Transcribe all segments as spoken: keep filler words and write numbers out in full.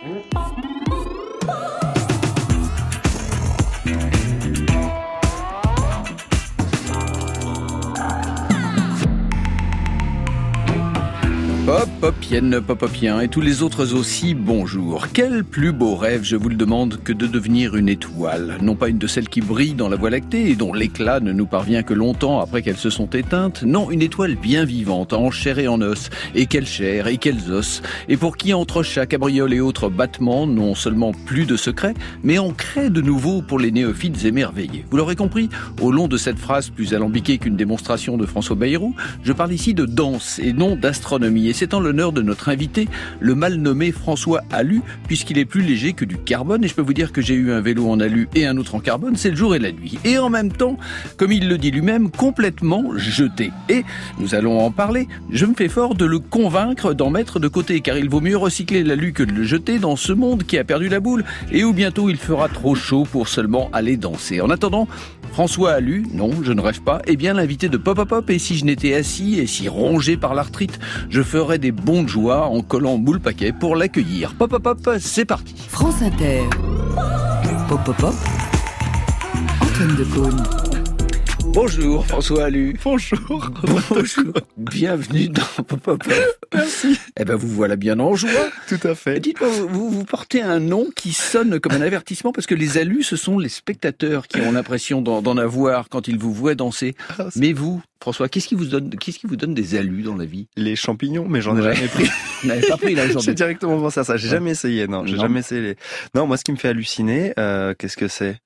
Pop, popienne, popopien et tous les autres aussi, bonjour. Quel plus beau rêve, je vous le demande, que de devenir une étoile. Non pas une de celles qui brillent dans la Voie lactée et dont l'éclat ne nous parvient que longtemps après qu'elles se sont éteintes. Non, une étoile bien vivante, en chair et en os. Et quelle chair et quels os. Et pour qui entre chaque cabriole et autres battements, non seulement plus de secrets, mais en crée de nouveau pour les néophytes émerveillés. Vous l'aurez compris, au long de cette phrase plus alambiquée qu'une démonstration de François Bayrou, je parle ici de danse et non d'astronomie. Et c'est en l'honneur de notre invité, le mal nommé François Alu, puisqu'il est plus léger que du carbone. Et je peux vous dire que j'ai eu un vélo en alu et un autre en carbone, c'est le jour et la nuit. Et en même temps, comme il le dit lui-même, complètement jeté. Et, nous allons en parler, je me fais fort de le convaincre d'en mettre de côté, car il vaut mieux recycler l'alu que de le jeter dans ce monde qui a perdu la boule, et où bientôt il fera trop chaud pour seulement aller danser. En attendant, François Alu, non, je ne rêve pas, est bien l'invité de Pop Pop Pop, et si je n'étais assis et si rongé par l'arthrite, je ferais des bonds de joie en collant moule paquet pour l'accueillir. Pop Pop Pop, c'est parti. France Inter. Pop Pop Pop. Antoine Decaune. Bonjour François Alu. Bonjour. Bonjour. Bienvenue dans Pop Pop Pop. Merci. Eh ben vous voilà bien en joie. Tout à fait. Dites-moi, vous, vous portez un nom qui sonne comme un avertissement parce que les alus, ce sont les spectateurs qui ont l'impression d'en, d'en avoir quand ils vous voient danser. Ah, mais vous, François, qu'est-ce qui vous donne, qu'est-ce qui vous donne des alus dans la vie? Les champignons, mais j'en ai Ouais. jamais pris. Vous n'avez pas pris là aujourd'hui. J'ai directement pensé à ça. J'ai Ouais. jamais essayé. Non, j'ai Non. jamais essayé. Les... Non, moi, ce qui me fait halluciner, euh, qu'est-ce que c'est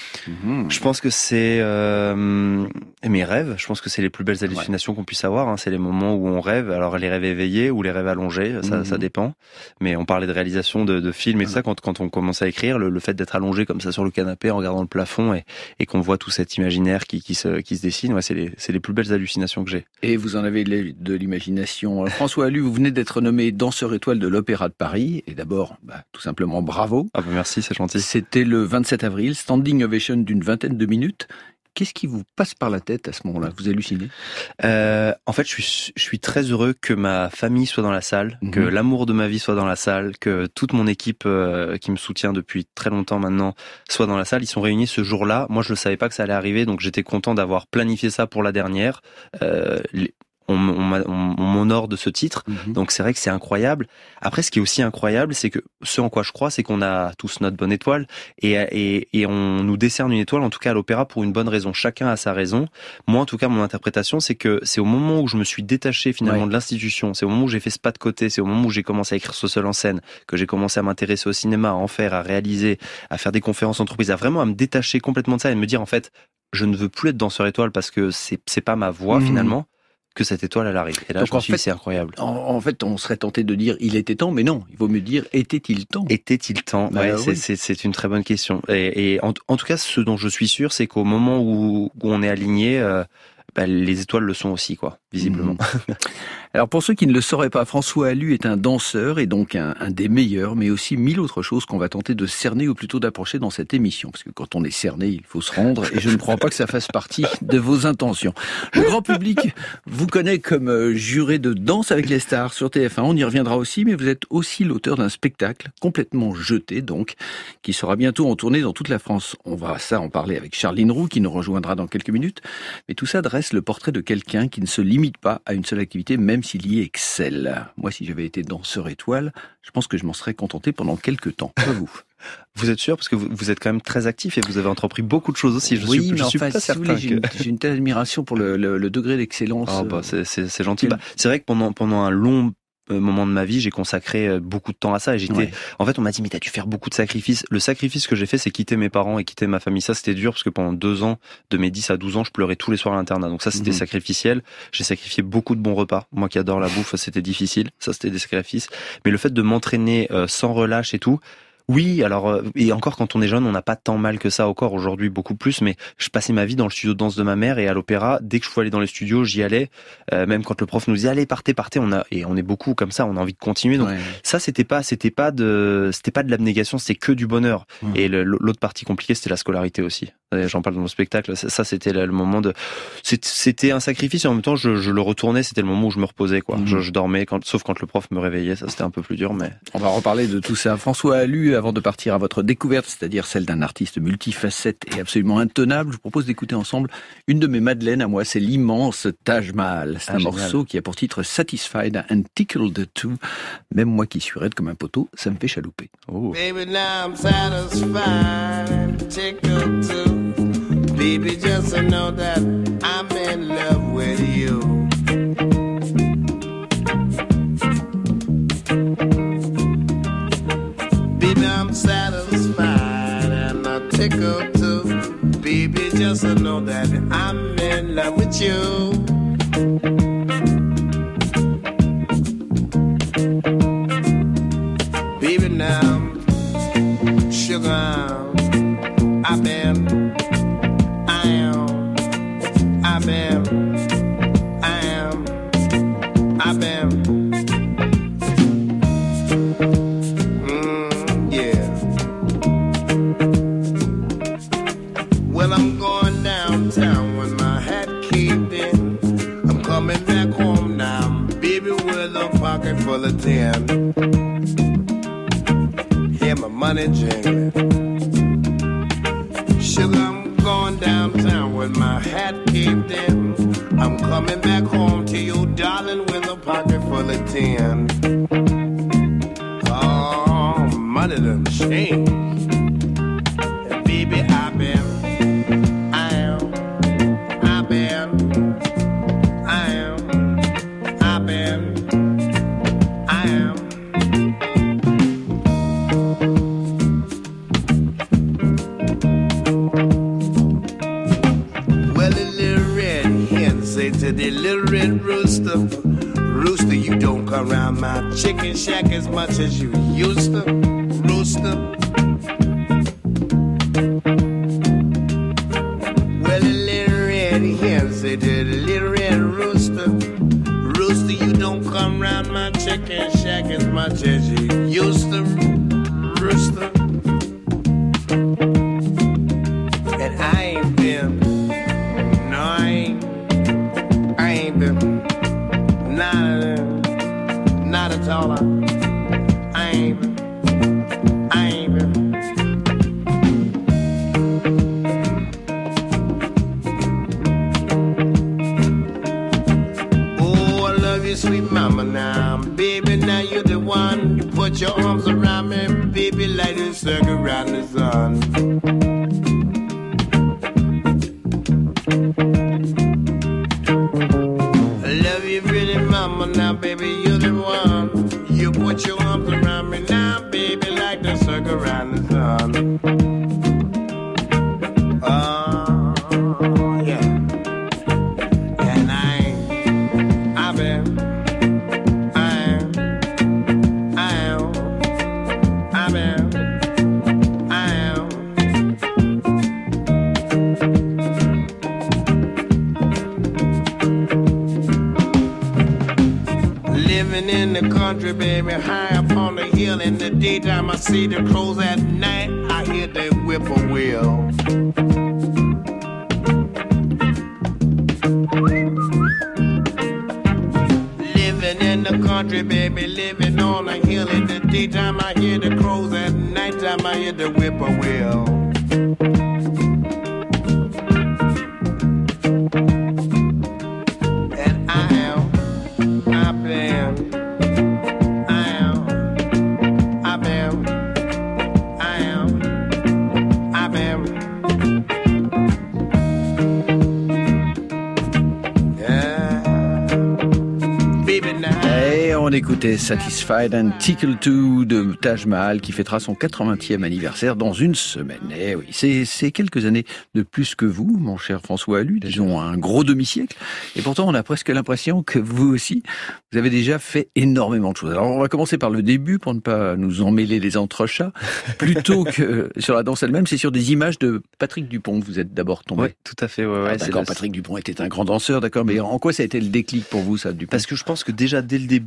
Mmh. Je pense que c'est euh, mes rêves. Je pense que c'est les plus belles hallucinations ouais. qu'on puisse avoir. Hein. C'est les moments où on rêve. Alors les rêves éveillés ou les rêves allongés, ça, mmh. ça dépend. Mais on parlait de réalisation de, de films et tout ça. Quand, quand on commence à écrire, le, le fait d'être allongé comme ça sur le canapé en regardant le plafond et, et qu'on voit tout cet imaginaire qui, qui, se, qui se dessine, ouais, c'est, les, c'est les plus belles hallucinations que j'ai. Et vous en avez de l'imagination. François Alu, vous venez d'être nommé danseur étoile de l'Opéra de Paris. Et d'abord, bah, tout simplement bravo. Ah bah merci, c'est gentil. C'était le vingt-sept avril, standing ovation d'une vingtaine de minutes. Qu'est-ce qui vous passe par la tête à ce moment-là? Vous hallucinez? euh, En fait, je suis, je suis très heureux que ma famille soit dans la salle, mmh. que l'amour de ma vie soit dans la salle, que toute mon équipe euh, qui me soutient depuis très longtemps maintenant soit dans la salle. Ils sont réunis ce jour-là. Moi, je ne savais pas que ça allait arriver, donc j'étais content d'avoir planifié ça pour la dernière. Euh, les... On, on, on, on m'honore de ce titre, mmh. donc c'est vrai que c'est incroyable. Après, ce qui est aussi incroyable, c'est que ce en quoi je crois, c'est qu'on a tous notre bonne étoile et, et, et on nous décerne une étoile, en tout cas à l'opéra, pour une bonne raison. Chacun a sa raison. Moi, en tout cas, mon interprétation, c'est que c'est au moment où je me suis détaché finalement ouais. de l'institution, c'est au moment où j'ai fait ce pas de côté, c'est au moment où j'ai commencé à écrire ce seul en scène, que j'ai commencé à m'intéresser au cinéma, à en faire, à réaliser, à faire des conférences entreprises, à vraiment à me détacher complètement de ça et me dire en fait, je ne veux plus être danseur étoile parce que c'est c'est pas ma voie mmh. finalement. Que cette étoile, elle arrive. Et là, donc, je me suis dit, c'est incroyable. En, en fait, on serait tenté de dire, il était temps, mais non, il vaut mieux dire, était-il temps? Était-il temps? bah, ouais, oui. c'est, c'est, c'est une très bonne question. Et, et en, en tout cas, ce dont je suis sûr, c'est qu'au moment où, où on est aligné, euh, bah, les étoiles le sont aussi, quoi, visiblement. Mmh. Alors pour ceux qui ne le sauraient pas, François Alu est un danseur et donc un, un des meilleurs, mais aussi mille autres choses qu'on va tenter de cerner ou plutôt d'approcher dans cette émission. Parce que quand on est cerné, il faut se rendre et je ne crois pas que ça fasse partie de vos intentions. Le grand public vous connaît comme juré de Danse avec les stars sur T F un, on y reviendra aussi, mais vous êtes aussi l'auteur d'un spectacle complètement jeté donc, qui sera bientôt en tournée dans toute la France. On va ça en parler avec Charline Roux qui nous rejoindra dans quelques minutes, mais tout ça dresse le portrait de quelqu'un qui ne se limite pas à une seule activité, même s'il y excelle. Moi, si j'avais été danseur étoile, je pense que je m'en serais contenté pendant quelques temps. Pas vous. Vous êtes sûr? Parce que vous, vous êtes quand même très actif et vous avez entrepris beaucoup de choses aussi. Je oui, suis, mais je enfin, suis pas si certain. Vous voulez, que... j'ai, une, j'ai une telle admiration pour le, le, le degré d'excellence. Oh, bah, c'est, c'est, c'est gentil. Quel... Bah, c'est vrai que pendant, pendant un long moment de ma vie, j'ai consacré beaucoup de temps à ça et j'étais, ouais. en fait, on m'a dit, mais t'as dû faire beaucoup de sacrifices. Le sacrifice que j'ai fait, c'est quitter mes parents et quitter ma famille. Ça, c'était dur parce que pendant deux ans, de mes dix à douze ans, je pleurais tous les soirs à l'internat. Donc ça, c'était mmh. sacrificiel. J'ai sacrifié beaucoup de bons repas. Moi qui adore la bouffe, c'était difficile. Ça, c'était des sacrifices. Mais le fait de m'entraîner euh, sans relâche et tout, oui, alors, et encore quand on est jeune, on n'a pas tant mal que ça au corps, aujourd'hui beaucoup plus, mais je passais ma vie dans le studio de danse de ma mère et à l'opéra, dès que je pouvais aller dans les studios, j'y allais, euh, même quand le prof nous disait, allez, partez, partez, on a, et on est beaucoup comme ça, on a envie de continuer, donc ouais. ça, c'était pas, c'était pas de, c'était pas de l'abnégation, c'était que du bonheur. Mmh. Et le, l'autre partie compliquée, c'était la scolarité aussi. J'en parle dans mon spectacle. Ça, c'était le moment de. C'était un sacrifice et en même temps, je, je le retournais. C'était le moment où je me reposais, quoi. Mmh. Je, je dormais, quand, sauf quand le prof me réveillait. Ça, c'était un peu plus dur, mais. On va reparler de tout ça. François Allu, avant de partir à votre découverte, c'est-à-dire celle d'un artiste multifacette et absolument intenable, je vous propose d'écouter ensemble une de mes madeleines à moi. C'est l'immense Taj Mahal. C'est ah, un génial. morceau qui a pour titre Satisfied and Tickled Too. Même moi qui suis raide comme un poteau, ça me fait chalouper. Oh. Baby, now I'm satisfied and tickled too. Baby, just to know that I'm in love with you. Baby, I'm satisfied and I'm tickled too. Baby, just to know that I'm in love with you. Baby, now, sugar, I've been, I am, I've been, I am, I've been, mm, yeah. Well, I'm going downtown with my hat caved in. I'm coming back home now, baby, with a pocket full of tin. Hear my money jingling. Sugar, I'm going downtown with my hat caved in. I'm coming back home to you, darling, with a pocket full of tin. Oh, money done changed. And baby, I've been, I am, I've been, I am, I've been, I am. To the little red rooster, rooster, you don't come round my chicken shack as much as you used to, rooster. Well, the little red hen said to the little red rooster, rooster, you don't come round my chicken shack as much as you used to, rooster. And I ain't been, no, I ain't. I ain't been, not, not at all. I ain't been, I ain't been. Oh, I love you, sweet mama, now, baby, now you're the one. You put your arms around me, baby, like a circle around the sun. Now, baby, you're the one. You put your arms around me now, baby, like the circle around the sun. Oh, yeah. And I ain't, I've been, I am, I am, I've been, I am. Living in the country, baby, high up on the hill. In the daytime, I see the crows. At night, I hear the whippoorwill. Living in the country, baby, living on a hill. In the daytime, I hear the crows. At nighttime, I hear the whippoorwill. On écoutait Satisfied and Tickled Too de Taj Mahal qui fêtera son quatre-vingtième anniversaire dans une semaine. Eh oui, c'est, c'est quelques années de plus que vous, mon cher François Allu, disons un gros demi-siècle. Et pourtant, on a presque l'impression que vous aussi, vous avez déjà fait énormément de choses. Alors, on va commencer par le début pour ne pas nous emmêler les entrechats. Plutôt que sur la danse elle-même, c'est sur des images de Patrick Dupont que vous êtes d'abord tombé. Oui, tout à fait. Ouais, ouais, ah, d'accord, Patrick Dupont était un grand danseur, d'accord. Mais en quoi ça a été le déclic pour vous, ça, Dupont ? Parce que je pense que déjà dès le début, pour moi,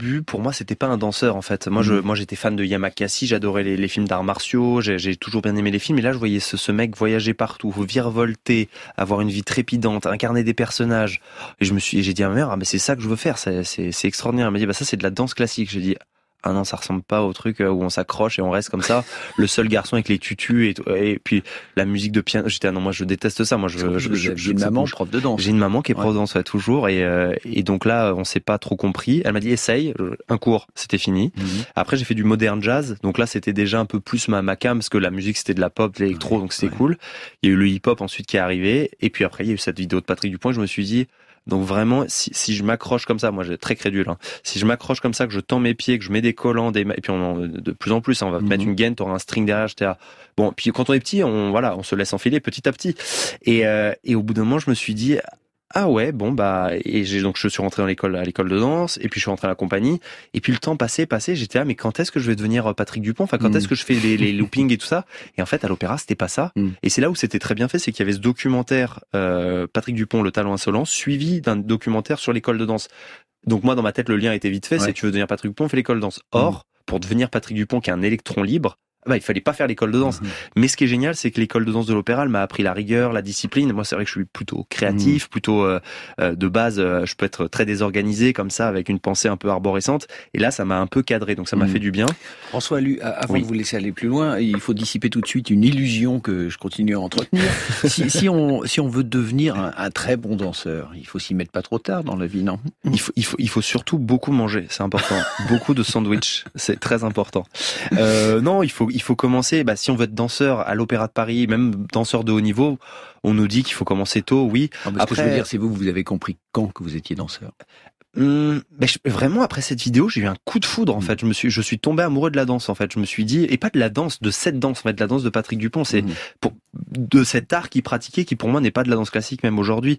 moi, c'était pas un danseur en fait. Moi, je, moi, j'étais fan de Yamakasi, j'adorais les, les films d'arts martiaux, j'ai, j'ai toujours bien aimé les films. Et là, je voyais ce, ce mec voyager partout, virevolter, avoir une vie trépidante, incarner des personnages. Et je me suis, j'ai dit à ma mère, ah mais c'est ça que je veux faire, c'est, c'est, c'est extraordinaire. Elle m'a dit, bah ça, c'est de la danse classique. J'ai dit, ah non, ça ressemble pas au truc où on s'accroche et on reste comme ça. Le seul garçon avec les tutus et, tout, et puis la musique de piano. J'étais ah non, moi je déteste ça. Moi je, je, je, je j'ai une maman prof de danse. J'ai une maman qui est prof ouais. de danse ouais, toujours et euh, et donc là on s'est pas trop compris. Elle m'a dit essaye un cours, c'était fini. Mm-hmm. Après j'ai fait du modern jazz. Donc là c'était déjà un peu plus ma ma cam parce que la musique c'était de la pop, de l'électro, ouais, donc c'était ouais. cool. Il y a eu le hip hop ensuite qui est arrivé et puis après il y a eu cette vidéo de Patrick Dupont. Et je me suis dit donc vraiment, si, si je m'accroche comme ça, moi j'ai très crédule, hein, si je m'accroche comme ça, que je tends mes pieds, que je mets des collants, des, et puis on en, de plus en plus, hein, on va mm-hmm. mettre une gaine, t'auras un string derrière, j'étais là. Bon, puis quand on est petit, on voilà, on se laisse enfiler petit à petit. Et, euh, et au bout d'un moment, je me suis dit, ah ouais, bon bah, et j'ai donc je suis rentré dans l'école, à l'école de danse, et puis je suis rentré à la compagnie, et puis le temps passé, passé, j'étais là, mais quand est-ce que je vais devenir Patrick Dupont? Enfin, quand mmh. est-ce que je fais les, les loopings et tout ça? Et en fait, à l'opéra, c'était pas ça. Mmh. Et c'est là où c'était très bien fait, c'est qu'il y avait ce documentaire, euh, Patrick Dupont, le talent insolent, suivi d'un documentaire sur l'école de danse. Donc moi, dans ma tête, le lien était vite fait, ouais. c'est tu veux devenir Patrick Dupont, fais l'école de danse. Or, mmh. pour devenir Patrick Dupont, qui est un électron libre, bah, il fallait pas faire l'école de danse. Mmh. Mais ce qui est génial, c'est que l'école de danse de l'opéra, elle m'a appris la rigueur, la discipline. Moi, c'est vrai que je suis plutôt créatif, mmh. plutôt euh, euh, de base, euh, je peux être très désorganisé comme ça, avec une pensée un peu arborescente. Et là, ça m'a un peu cadré, donc ça m'a mmh. fait du bien. François Allu, avant oui. de vous laisser aller plus loin, il faut dissiper tout de suite une illusion que je continue à entretenir. si, si on si on veut devenir un, un très bon danseur, il faut s'y mettre pas trop tard dans la vie, non? Il faut il faut il faut surtout beaucoup manger, c'est important. Beaucoup de sandwich, c'est très important. Euh, non, il faut il faut commencer, bah, si on veut être danseur à l'Opéra de Paris, même danseur de haut niveau, on nous dit qu'il faut commencer tôt, oui. Non, mais après, ce que je veux dire, c'est vous, vous avez compris quand que vous étiez danseur? Hum, ben je, vraiment après cette vidéo, j'ai eu un coup de foudre en mmh. fait. Je me suis, je suis tombé amoureux de la danse en fait. Je me suis dit, et pas de la danse, de cette danse, en fait, de la danse de Patrick Dupont. C'est mmh. pour de cet art qu'il pratiquait, qui pour moi n'est pas de la danse classique même aujourd'hui.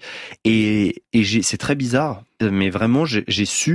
Et, et j'ai, c'est très bizarre, mais vraiment j'ai, j'ai su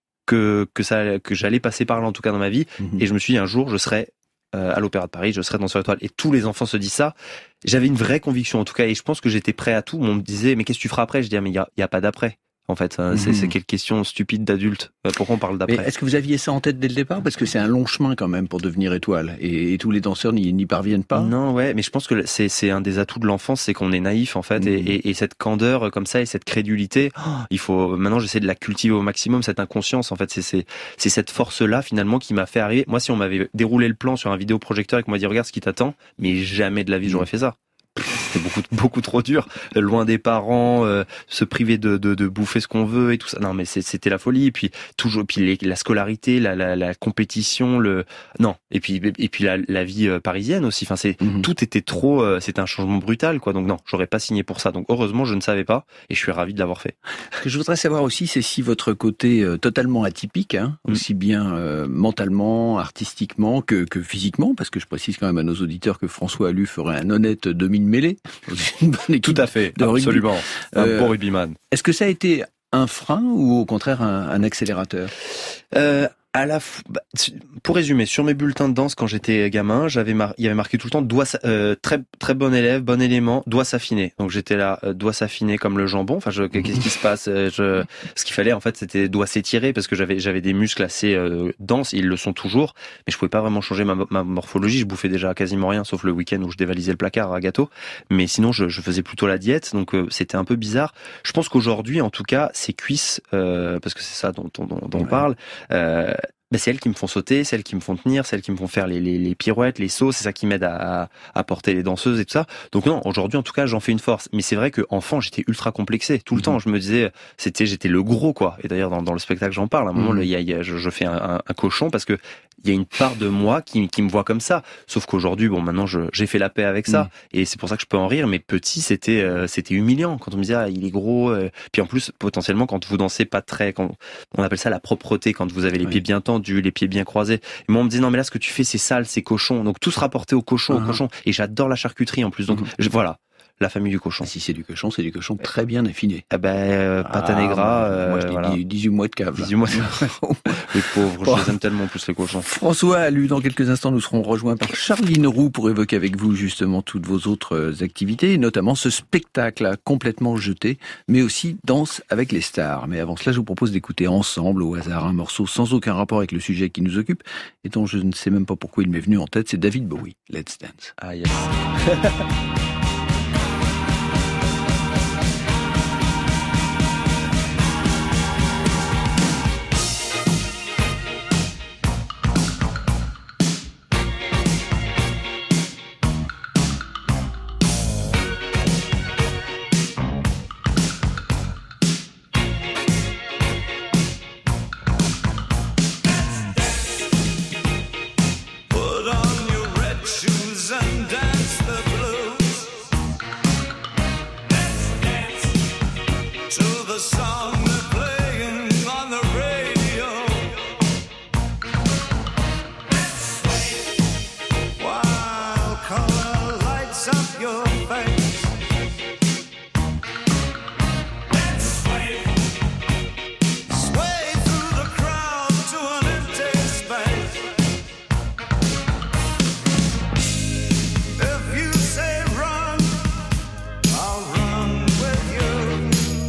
que que ça, que j'allais passer par là en tout cas dans ma vie. Mmh. Et je me suis dit un jour, je serai à l'Opéra de Paris, je serais danseur étoile. Et tous les enfants se disent ça. J'avais une vraie conviction, en tout cas, et je pense que j'étais prêt à tout. On me disait, mais qu'est-ce que tu feras après? Je dis, ah, mais il y a, y a pas d'après. En fait, mmh. c'est, c'est quelle question stupide d'adulte. Pourquoi on parle d'après? Mais est-ce que vous aviez ça en tête dès le départ? Parce que c'est un long chemin quand même pour devenir étoile. Et, et tous les danseurs n'y, n'y parviennent pas. Non, ouais, mais je pense que c'est, c'est un des atouts de l'enfance, c'est qu'on est naïf en fait. Mmh. Et, et, et cette candeur comme ça et cette crédulité, oh, il faut, maintenant j'essaie de la cultiver au maximum, cette inconscience en fait. C'est, c'est, c'est cette force-là finalement qui m'a fait arriver. Moi, si on m'avait déroulé le plan sur un vidéoprojecteur et qu'on m'a dit regarde ce qui t'attend, mais jamais de la vie j'aurais fait ça. C'était beaucoup beaucoup trop dur, loin des parents, euh, se priver de, de de bouffer ce qu'on veut et tout ça. Non mais c'est, c'était la folie. Et puis toujours, puis les, la scolarité, la, la la compétition, le non. Et puis et puis la, la vie parisienne aussi. Enfin c'est mm-hmm. tout était trop. Euh, c'était un changement brutal quoi. Donc non, j'aurais pas signé pour ça. Donc heureusement je ne savais pas et je suis ravi de l'avoir fait. Ce que je voudrais savoir aussi, c'est si votre côté euh, totalement atypique, hein, mm. aussi bien euh, mentalement, artistiquement que que physiquement, parce que je précise quand même à nos auditeurs que François Allu ferait un honnête demi de mêlée. Tout à fait, absolument. Un euh, bon rugbyman. Est-ce que ça a été un frein ou au contraire un, un accélérateur? euh, À la f... bah, pour résumer, sur mes bulletins de danse quand j'étais gamin, j'avais mar... il y avait marqué tout le temps doigt euh, très très bon élève, bon élément, doit s'affiner. Donc j'étais là, euh, doit s'affiner comme le jambon. Enfin, je... qu'est-ce qui se passe? je... Ce qu'il fallait en fait, c'était doit s'étirer parce que j'avais j'avais des muscles assez euh, denses, ils le sont toujours, mais je pouvais pas vraiment changer ma, ma morphologie. Je bouffais déjà quasiment rien, sauf le week-end où je dévalisais le placard à gâteau. Mais sinon, je, je faisais plutôt la diète, donc euh, c'était un peu bizarre. Je pense qu'aujourd'hui, en tout cas, ces cuisses, euh, parce que c'est ça dont, dont, dont ouais. on parle. Euh, Ben c'est elles qui me font sauter, celles qui me font tenir, celles qui me font faire les, les, les pirouettes, les sauts, c'est ça qui m'aide à, à porter les danseuses et tout ça. Donc non, aujourd'hui en tout cas j'en fais une force. Mais c'est vrai que enfant j'étais ultra complexé tout le mmh. temps. Je me disais c'était j'étais le gros quoi. Et d'ailleurs dans, dans le spectacle j'en parle. À un moment mmh. il y a, il y a, je, je fais un, un, un cochon parce que il y a une part de moi qui, qui me voit comme ça. Sauf qu'aujourd'hui bon maintenant je, j'ai fait la paix avec ça mmh. et c'est pour ça que je peux en rire. Mais petit c'était euh, c'était humiliant quand on me disait ah, il est gros. Euh... Puis en plus potentiellement quand vous dansez pas très, quand on appelle ça la propreté, quand vous avez les oui. pieds bien tendus, les pieds bien croisés. Et moi on me disait non mais là ce que tu fais c'est sale, c'est cochon. Donc tout se rapportait au cochon, uh-huh. au cochon. Et j'adore la charcuterie en plus. Donc uh-huh. je, voilà. la famille du cochon. Si c'est du cochon, c'est du cochon très bien affiné. Eh ben, euh, pata negra, ah, moi je euh, dis voilà. dix-huit mois de cave. dix-huit mois de cave. Les pauvres, Bon. je les aime tellement plus les cochons. François Allu, dans quelques instants, nous serons rejoints par Charline Roux pour évoquer avec vous justement toutes vos autres activités, et notamment ce spectacle complètement jeté, mais aussi Danse avec les stars. Mais avant cela, je vous propose d'écouter ensemble, au hasard, un morceau sans aucun rapport avec le sujet qui nous occupe, et dont je ne sais même pas pourquoi il m'est venu en tête, c'est David Bowie, Let's Dance. Ah, yes. Put on your red shoes and dance the blues. Let's dance to the song they're playing on the radio. Let's sway while color lights up your face. Let's sway, sway through the crowd to an empty space. If you say run, I'll run with you.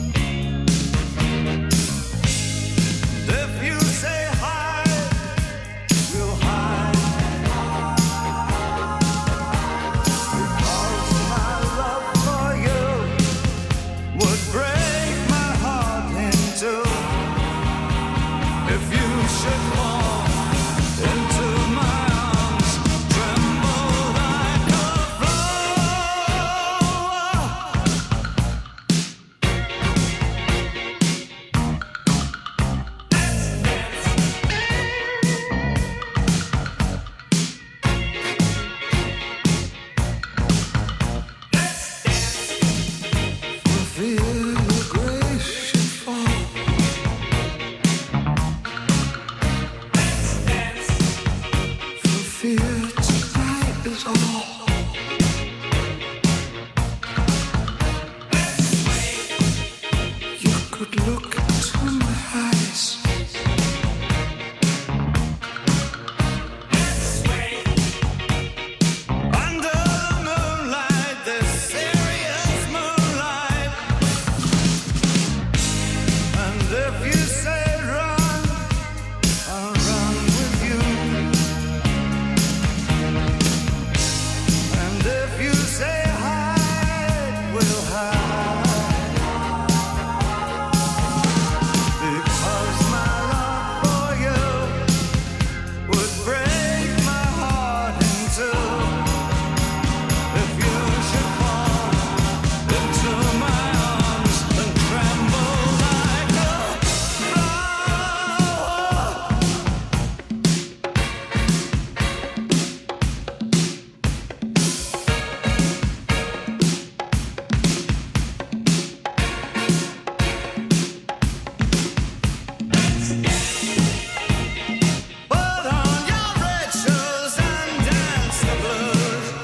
If you say hide, we'll hide. Because my love for you would break my heart in two. If you should fall into my arms, tremble like a flower. Feel your grace should fall. For fear tonight is all. You could look into my eyes. Under the moonlight, this serious moonlight. And if you say run, I'll run with you. And if you say hide, we'll hide. Because my love for you would break my heart in two. If you should fall into my arms and tremble like a flower. Put on your red shoes and dance the blues.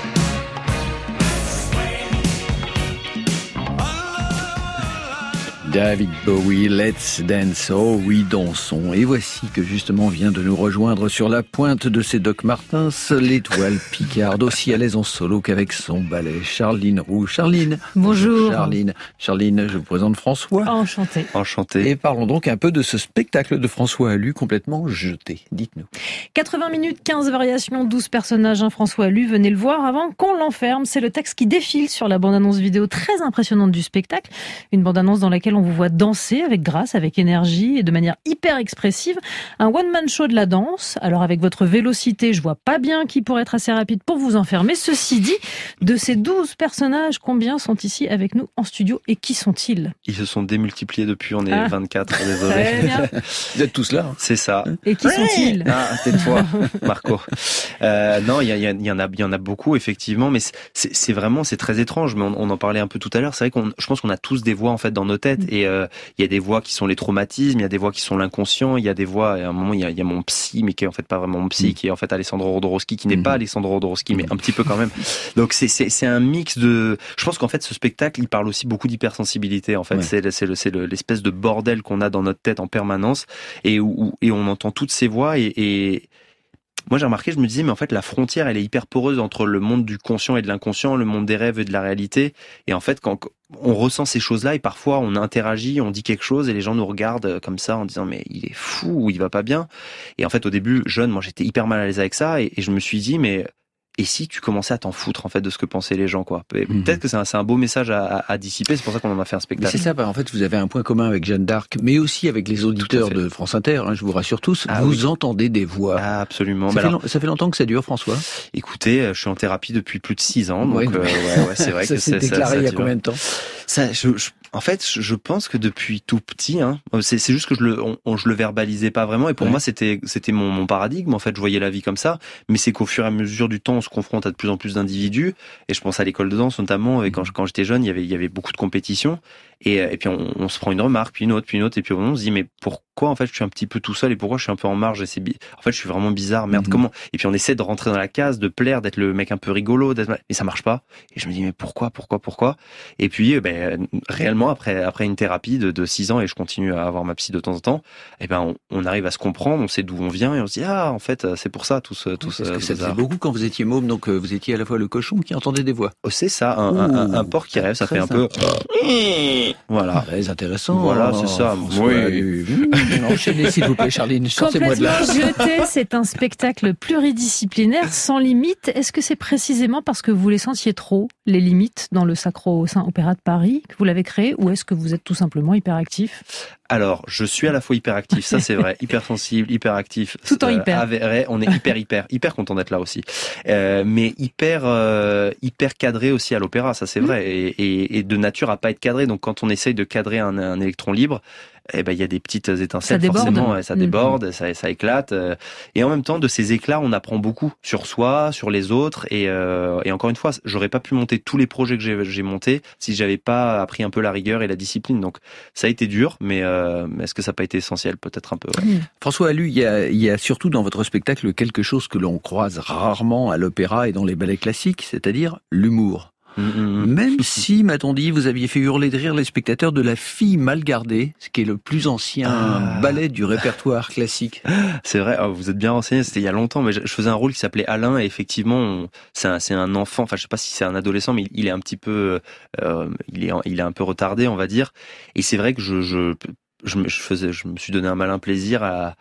David Bowie, Let's Dance, oh oui, dansons. Et voici que justement vient de nous rejoindre sur la pointe de ses Doc Martens, l'étoile picarde, aussi à l'aise en solo qu'avec son ballet, Charline Roux. Charline. Bonjour. Charline. Charline, je vous présente François. Enchanté. Enchanté. Et parlons donc un peu de ce spectacle de François Allu complètement jeté. Dites-nous. quatre-vingts minutes, quinze variations, douze personnages, un François Allu. Venez le voir avant qu'on l'enferme. C'est le texte qui défile sur la bande-annonce vidéo très impressionnante du spectacle. Une bande-annonce dans laquelle on vous voit danser avec grâce, avec énergie et de manière hyper expressive. Un one-man show de la danse. Alors avec votre vélocité, je vois pas bien qui pourrait être assez rapide pour vous enfermer. Ceci dit, de ces douze personnages, combien sont ici avec nous en studio et qui sont-ils? Ils se sont démultipliés depuis, on est Ah. vingt-quatre, désolé. Très bien. Vous êtes tous là. Hein. C'est ça. Et qui sont-ils? Ah, tais-toi, Marco. Euh, non, il y, y, y en a, il y en a beaucoup effectivement, mais c'est, c'est vraiment, c'est très étrange. Mais on, on en parlait un peu tout à l'heure. C'est vrai qu'on, je pense qu'on a tous des voix en fait dans nos têtes, Et euh, il y a des voix qui sont les traumatismes, il y a des voix qui sont l'inconscient, il y a des voix, à un moment, il y a, il y a mon psy, mais qui est en fait pas vraiment mon psy, mmh. qui est en fait Alessandro Rodorowski, qui n'est mmh. pas Alessandro Rodorowski, mais un petit peu quand même. Donc c'est, c'est, c'est un mix de... Je pense qu'en fait, ce spectacle, il parle aussi beaucoup d'hypersensibilité, en fait. Ouais. C'est, c'est, le, c'est le, l'espèce de bordel qu'on a dans notre tête en permanence, et où, et on entend toutes ces voix, et... et moi, j'ai remarqué, je me disais, mais en fait, la frontière, elle est hyper poreuse entre le monde du conscient et de l'inconscient, le monde des rêves et de la réalité. Et en fait, quand on ressent ces choses-là, et parfois, on interagit, on dit quelque chose, et les gens nous regardent comme ça, en disant, mais il est fou, ou il va pas bien. Et en fait, au début, jeune, moi, j'étais hyper mal à l'aise avec ça, et, et je me suis dit, mais... Et si tu commençais à t'en foutre en fait de ce que pensaient les gens, quoi. Peut-être mmh. que c'est un, c'est un beau message à, à, à dissiper. C'est pour ça qu'on en a fait un spectacle. Mais c'est ça. En fait, vous avez un point commun avec Jeanne d'Arc, mais aussi avec les auditeurs de France Inter. Hein, je vous rassure tous. Ah, vous oui. entendez des voix. Ah, absolument. Ça, bah fait alors, ça fait longtemps que ça dure, François. Écoutez, je suis en thérapie depuis plus de six ans, donc ouais, euh, ouais, ouais, c'est vrai ça que s'est c'est déclaré ça, ça il y a dure. combien de temps? Ça, je, je, en fait, je pense que depuis tout petit, hein, c'est, c'est juste que je le, on, on, je le verbalisais pas vraiment. Et pour ouais. moi, c'était, c'était mon, mon paradigme. En fait, je voyais la vie comme ça. Mais c'est qu'au fur et à mesure du temps, on se confronte à de plus en plus d'individus. Et je pense à l'école de danse notamment. Et quand, quand j'étais jeune, il y avait, il y avait beaucoup de compétitions. Et, et puis on, on se prend une remarque, puis une autre, puis une autre, et puis on se dit mais pourquoi en fait je suis un petit peu tout seul et pourquoi je suis un peu en marge et c'est bi- en fait je suis vraiment bizarre, merde mm-hmm. comment. Et puis on essaie de rentrer dans la case, de plaire, d'être le mec un peu rigolo, d'être... mais ça marche pas. Et je me dis mais pourquoi, pourquoi, pourquoi. Et puis ben réellement après après une thérapie de, de six ans et je continue à avoir ma psy de temps en temps, et ben on, on arrive à se comprendre, on sait d'où on vient et on se dit ah en fait c'est pour ça tout ce tout ce. Parce que ça faisait beaucoup quand vous étiez môme, donc vous étiez à la fois le cochon qui entendait des voix. Oh, c'est ça, un, un, un, un porc qui rêve, ça fait un peu. Voilà. Très intéressant. Voilà, c'est ça. Oui. Enchaînez, s'il vous plaît, Charline. Sortez-moi de là. Complètement jeté, c'est un spectacle pluridisciplinaire, sans limite. Est-ce que c'est précisément parce que vous les sentiez trop, les limites, dans le Sacro-Saint Opéra de Paris, que vous l'avez créé, ou est-ce que vous êtes tout simplement hyperactif ? Alors, je suis à la fois hyperactif, ça c'est vrai, hypersensible, hyperactif. Tout en euh, hyper. Avéré, on est hyper, hyper, hyper content d'être là aussi. Euh, mais hyper, euh, hyper cadré aussi à l'opéra, ça c'est vrai, et, et, et de nature à pas être cadré. Donc quand on essaye de cadrer un, un électron libre, eh ben il y a des petites étincelles, ça forcément, ça déborde, mmh. ça, ça éclate. Et en même temps, de ces éclats, on apprend beaucoup sur soi, sur les autres. Et, euh, et encore une fois, j'aurais pas pu monter tous les projets que j'ai, j'ai montés si j'avais pas appris un peu la rigueur et la discipline. Donc ça a été dur, mais, euh, mais est-ce que ça n'a pas été essentiel ? Peut-être un peu. Ouais. Mmh. François Allu, il y a, il y a surtout dans votre spectacle quelque chose que l'on croise rarement à l'opéra et dans les ballets classiques, c'est-à-dire l'humour. Mmh. Même si, m'a-t-on dit, vous aviez fait hurler de rire les spectateurs de La Fille mal gardée, ce qui est le plus ancien ah. ballet du répertoire classique. C'est vrai, oh, vous êtes bien renseigné, c'était il y a longtemps, mais je faisais un rôle qui s'appelait Alain, et effectivement, on, c'est, un, c'est un enfant, enfin je sais pas si c'est un adolescent, mais il est un petit peu, euh, il est, il est un peu retardé, on va dire, et c'est vrai que je, je, je, me, je faisais, je me suis donné un malin plaisir à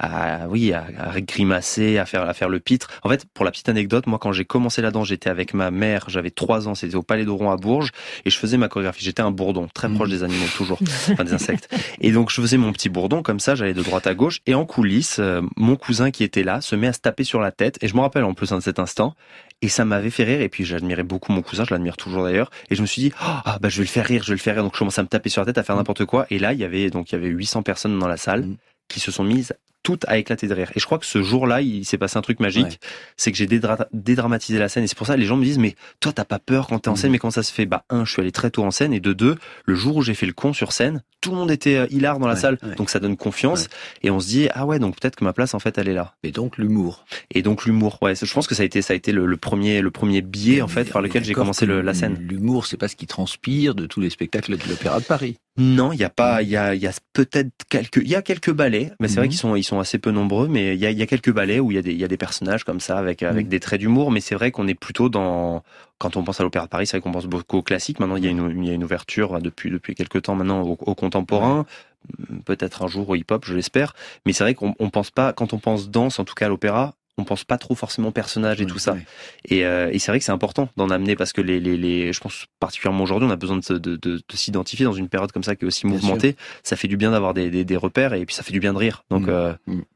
à oui à, à grimacer, à faire à faire le pitre. En fait, pour la petite anecdote, moi quand j'ai commencé la danse, j'étais avec ma mère, j'avais trois ans, c'était au Palais d'Oron à Bourges, et je faisais ma chorégraphie. J'étais un bourdon, très proche des animaux toujours, enfin des insectes. Et donc je faisais mon petit bourdon comme ça, j'allais de droite à gauche, et en coulisses, euh, mon cousin qui était là se met à se taper sur la tête, et je me rappelle en plus hein, de cet instant. Et ça m'avait fait rire, et puis j'admirais beaucoup mon cousin, je l'admire toujours d'ailleurs, et je me suis dit, oh, ah bah je vais le faire rire, je vais le faire rire, donc je commence à me taper sur la tête, à faire n'importe quoi, et là il y avait donc il y avait huit cents personnes dans la salle qui se sont mises toutes à éclater de rire. Et je crois que ce jour-là, il s'est passé un truc magique, ouais. c'est que j'ai dédra- dédramatisé la scène, et c'est pour ça que les gens me disent, mais toi t'as pas peur quand t'es en scène, mmh. mais comment ça se fait ? Bah un, je suis allé très tôt en scène, et de deux, le jour où j'ai fait le con sur scène, tout le monde était euh, hilar dans la ouais, salle, ouais. donc ça donne confiance, ouais. et on se dit, ah ouais, donc peut-être que ma place en fait elle est là. Et donc l'humour. Et donc l'humour, ouais, je pense que ça a été, ça a été le, le premier, le premier biais en fait par lequel j'ai commencé le, la scène. L'humour, c'est pas ce qui transpire de tous les spectacles de l'Opéra de Paris. Non, il y a pas, il y a, il y a peut-être quelques, il y a quelques ballets, mais c'est mmh. vrai qu'ils sont, ils sont assez peu nombreux, mais il y a, il y a quelques ballets où il y a des, il y a des personnages comme ça avec, avec mmh. des traits d'humour, mais c'est vrai qu'on est plutôt dans, quand on pense à l'Opéra de Paris, c'est vrai qu'on pense beaucoup au classique. Maintenant, il y a une, il y a une ouverture depuis, depuis quelques temps maintenant au, au contemporain. Peut-être un jour au hip-hop, je l'espère. Mais c'est vrai qu'on, on pense pas, quand on pense danse, en tout cas à l'opéra, on pense pas trop forcément personnage et oui, tout ça. Oui. Et, euh, et c'est vrai que c'est important d'en amener parce que les, les, les, je pense particulièrement aujourd'hui, on a besoin de, de, de, de s'identifier dans une période comme ça qui est aussi bien mouvementée. Sûr. Ça fait du bien d'avoir des, des, des repères et puis ça fait du bien de rire. Donc, mmh. euh, mmh.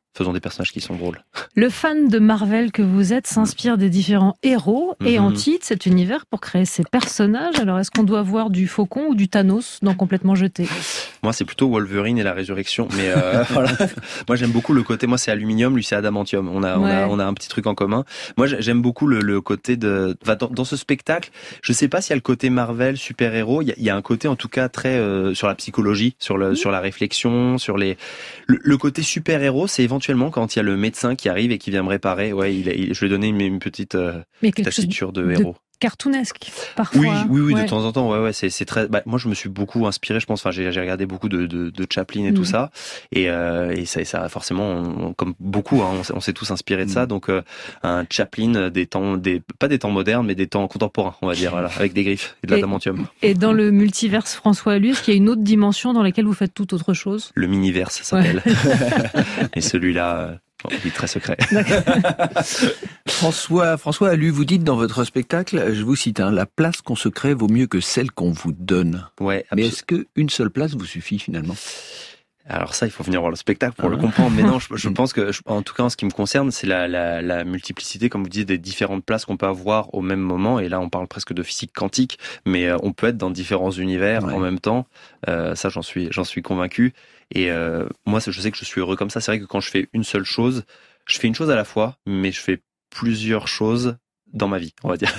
faisons des personnages qui sont drôles. Le fan de Marvel que vous êtes s'inspire des différents héros et Mhm. anti de cet univers pour créer ses personnages. Alors, est-ce qu'on doit voir du Faucon ou du Thanos dans Complètement Jeté? Moi, c'est plutôt Wolverine et la résurrection. Mais euh, voilà. Moi, j'aime beaucoup le côté. Moi, c'est aluminium, lui, c'est adamantium. On a, on a, Ouais. on a un petit truc en commun. Moi, j'aime beaucoup le, le côté de. Enfin, dans, dans ce spectacle, je sais pas s'il y a le côté Marvel, super héros. Il y a, il y a un côté, en tout cas, très euh, sur la psychologie, sur le, sur la réflexion, sur les. Le, le côté super héros, c'est éventuellement quand il y a le médecin qui arrive et qui vient me réparer. Ouais, il, il, je lui ai donné une, une petite euh, Mais quelque chose tachiture de de héros. cartoonesque, parfois. Oui, oui, oui, Ouais. de temps en temps, ouais, ouais, c'est, c'est très. Bah, moi, je me suis beaucoup inspiré, je pense. Enfin, j'ai, j'ai regardé beaucoup de, de, de Chaplin et Mhm. tout ça, et, euh, et ça, ça, forcément, on- comme beaucoup, hein, on, s'est- on s'est tous inspiré de ça. Donc, euh, un Chaplin des temps, des pas des temps modernes, mais des temps contemporains, on va dire, voilà, avec des griffes et de Et- l'adamantium. Et dans le multiverse François Allu, est-ce qu'il y a une autre dimension dans laquelle vous faites tout autre chose? Le miniverse, ça s'appelle. Et celui-là, euh, bon, il est très secret. François, François Allu, vous dites dans votre spectacle, je vous cite, hein, la place qu'on se crée vaut mieux que celle qu'on vous donne. Ouais. Mais absolu- est-ce qu'une seule place vous suffit finalement? Alors ça, il faut venir voir le spectacle pour Ah le ouais. comprendre. Mais non, je, je pense que, je- en tout cas, en ce qui me concerne, c'est la, la, la multiplicité, comme vous disiez, des différentes places qu'on peut avoir au même moment. Et là, on parle presque de physique quantique, mais euh, on peut être dans différents univers Ouais. en même temps. Euh, ça, j'en suis, j'en suis convaincu. Et euh, moi, c'est- je sais que je suis heureux comme ça. C'est vrai que quand je fais une seule chose, je fais une chose à la fois, mais je fais plusieurs choses dans ma vie, on va dire.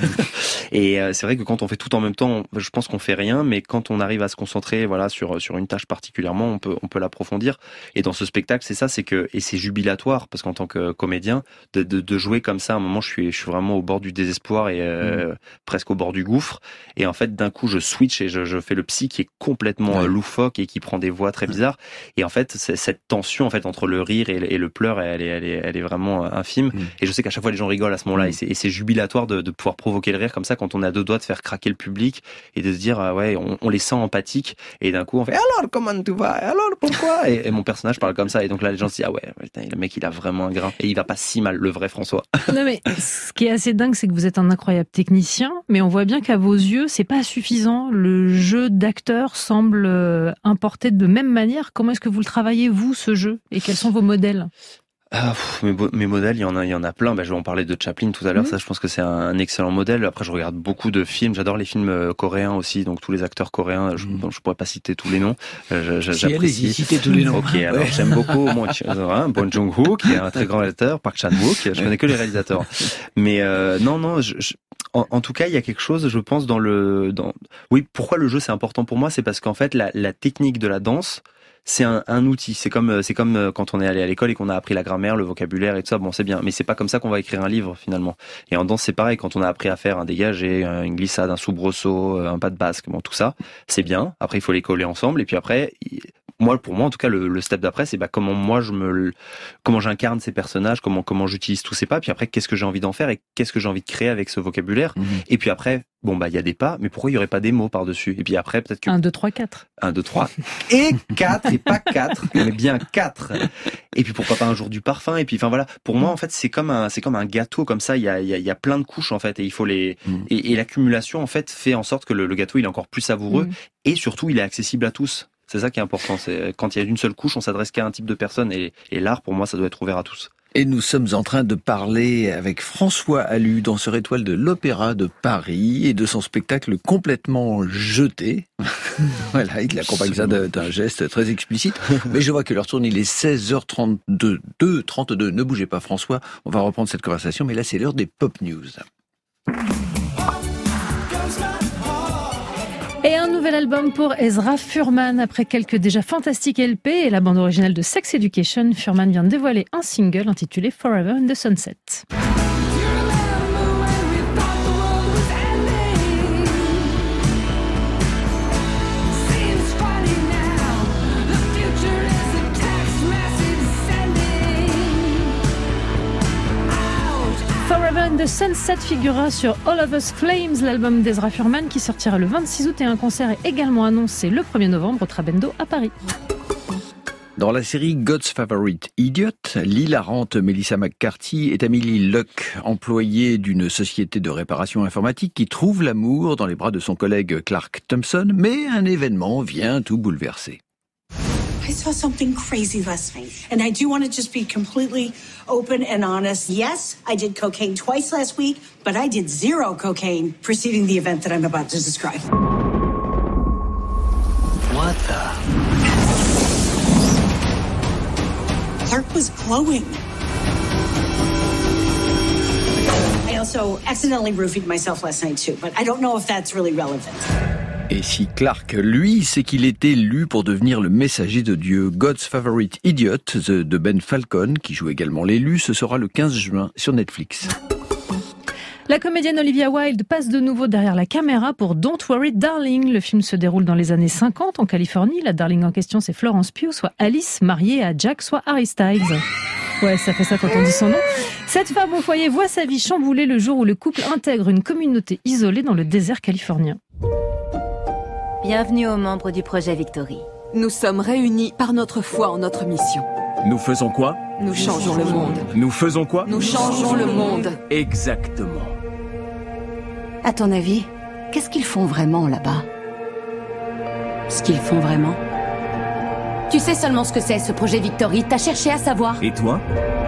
Et euh, c'est vrai que quand on fait tout en même temps, on- je pense qu'on fait rien, mais quand on arrive à se concentrer, voilà, sur sur une tâche particulièrement, on peut on peut l'approfondir. Et dans ce spectacle, c'est ça, c'est que et c'est jubilatoire parce qu'en tant que comédien, de, de de jouer comme ça, à un moment, je suis je suis vraiment au bord du désespoir et euh, presque au bord du gouffre. Et en fait, d'un coup, je switch et je, je fais le psy qui est complètement Ouais. euh, loufoque et qui prend des voix très bizarres. Et en fait, c'est, cette tension en fait entre le rire et le, et le pleur, elle est elle est elle est vraiment euh, infime. Mm. Et je sais qu'à chaque fois, les gens rigolent à ce moment-là. Mm. Et c'est, et c'est jubilatoire de, de pouvoir provoquer le rire comme ça quand on a deux doigts de faire craquer le public et de se dire, ah ouais, on, on les sent empathiques. Et d'un coup, on fait, alors, comment tu vas? Alors, pourquoi? et, et mon personnage parle comme ça. Et donc là, les gens se disent, ah ouais, putain, le mec, il a vraiment un grain. Et il va pas si mal, le vrai François. Non mais ce qui est assez dingue, c'est que vous êtes un incroyable technicien, mais on voit bien qu'à vos yeux, c'est pas suffisant. Le jeu d'acteur semble euh, importé de même manière. Comment est-ce que vous le travaillez, vous, ce jeu? Et quels sont vos modèles? Ah, pff, mes, bo- mes modèles, il y en a, il y en a plein. Ben, je vais en parler de Chaplin tout à l'heure. Mhm. Ça, je pense que c'est un, un excellent modèle. Après, je regarde beaucoup de films. J'adore les films euh, coréens aussi. Donc, tous les acteurs coréens. Je, Mhm. bon, je pourrais pas citer tous les noms. Euh, je- je- Si, allez-y, j'apprécie. citez tous les noms. Ok, alors Ouais. j'aime beaucoup Bon, hein, Bong Joon-ho, qui est un très grand réalisateur, Park Chan-wook. Je connais que les réalisateurs. Mais euh, non, non. Je, je- en, en tout cas, il y a quelque chose, je pense, dans le. Dans... Oui, pourquoi le jeu c'est important pour moi, c'est parce qu'en fait, la, la technique de la danse. C'est un, un outil. C'est comme, c'est comme quand on est allé à l'école et qu'on a appris la grammaire, le vocabulaire et tout ça. Bon, c'est bien, mais c'est pas comme ça qu'on va écrire un livre finalement. Et en danse, c'est pareil. Quand on a appris à faire un dégagé, une glissade, un soubresaut, un pas de basque, bon, tout ça, c'est bien. Après, il faut les coller ensemble. Et puis après, moi, pour moi, en tout cas, le, le step d'après, c'est bah, comment moi je me, comment j'incarne ces personnages, comment comment j'utilise tous ces pas. Puis après, qu'est-ce que j'ai envie d'en faire et qu'est-ce que j'ai envie de créer avec ce vocabulaire. Mhm. Et puis après, bon bah il y a des pas, mais pourquoi il y aurait pas des mots par dessus? Et puis après, peut-être que un, deux, trois, quatre. un, deux, trois et quatre et pas quatre, mais bien quatre. Et puis pourquoi pas un jour du parfum. Et puis enfin voilà, pour moi en fait c'est comme un c'est comme un gâteau comme ça. Il y a il y a, il y a plein de couches en fait et il faut les Mm. et, et l'accumulation en fait fait en sorte que le, le gâteau il est encore plus savoureux Mm. et surtout il est accessible à tous. C'est ça qui est important. C'est quand il y a une seule couche, on s'adresse qu'à un type de personne et, et l'art pour moi ça doit être ouvert à tous. Et nous sommes en train de parler avec François Allu, danseur étoile de l'Opéra de Paris, et de son spectacle Complètement Jeté. Voilà, il accompagne ça de- d'un geste très explicite. Mais je vois que l'heure tourne, il est seize heures trente-deux. deux, trente-deux. Ne bougez pas François, on va reprendre cette conversation, mais là c'est l'heure des Pop News. Et un nouvel album pour Ezra Furman. Après quelques déjà fantastiques L P et la bande originale de Sex Education, Furman vient de dévoiler un single intitulé Forever in the Sunset. Forever in the Sunset figurera sur All of Us Flames, l'album d'Ezra Furman qui sortira le vingt-six août et un concert est également annoncé le premier novembre au Trabendo à Paris. Dans la série God's Favorite Idiot, l'hilarante Melissa McCarthy est Amélie Luck, employée d'une société de réparation informatique qui trouve l'amour dans les bras de son collègue Clark Thompson, mais un événement vient tout bouleverser. I saw something crazy last night, and I do want to just be completely open and honest. Yes, I did cocaine twice last week, but I did zero cocaine preceding the event that I'm about to describe. What the? Clark was glowing. I also accidentally roofied myself last night too, but I don't know if that's really relevant. Et si Clark, lui, c'est qu'il est élu pour devenir le messager de Dieu. God's Favorite Idiot de Ben Falcon, qui joue également l'élu, ce sera le quinze juin sur Netflix. La comédienne Olivia Wilde passe de nouveau derrière la caméra pour Don't Worry Darling. Le film se déroule dans les années cinquante en Californie. La Darling en question, c'est Florence Pugh, soit Alice, mariée à Jack, soit Harry Styles. Ouais, ça fait ça quand on dit son nom. Cette femme au foyer voit sa vie chamboulée le jour où le couple intègre une communauté isolée dans le désert californien. Bienvenue aux membres du projet Victory. Nous sommes réunis par notre foi en notre mission. Nous faisons quoi ? Nous changeons le monde. Nous faisons quoi ? Nous changeons le monde. Exactement. À ton avis, qu'est-ce qu'ils font vraiment là-bas ? Ce qu'ils font vraiment ? Tu sais seulement ce que c'est, ce projet Victory. T'as cherché à savoir ? Et toi ?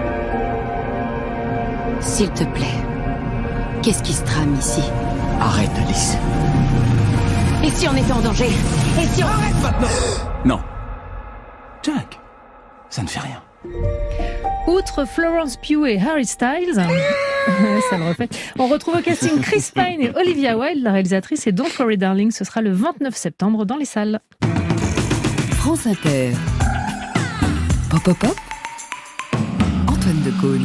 S'il te plaît, qu'est-ce qui se trame ici ? Arrête, Alice. Et si on était en danger ? Et si on... Arrête maintenant ! Non. Jack, ça ne fait rien. Outre Florence Pugh et Harry Styles, ça le refait, on retrouve au casting Chris Pine et Olivia Wilde, la réalisatrice, et Don't Worry Darling, ce sera le vingt-neuf septembre dans les salles. France Inter. Pop Pop Pop. Antoine Decaune.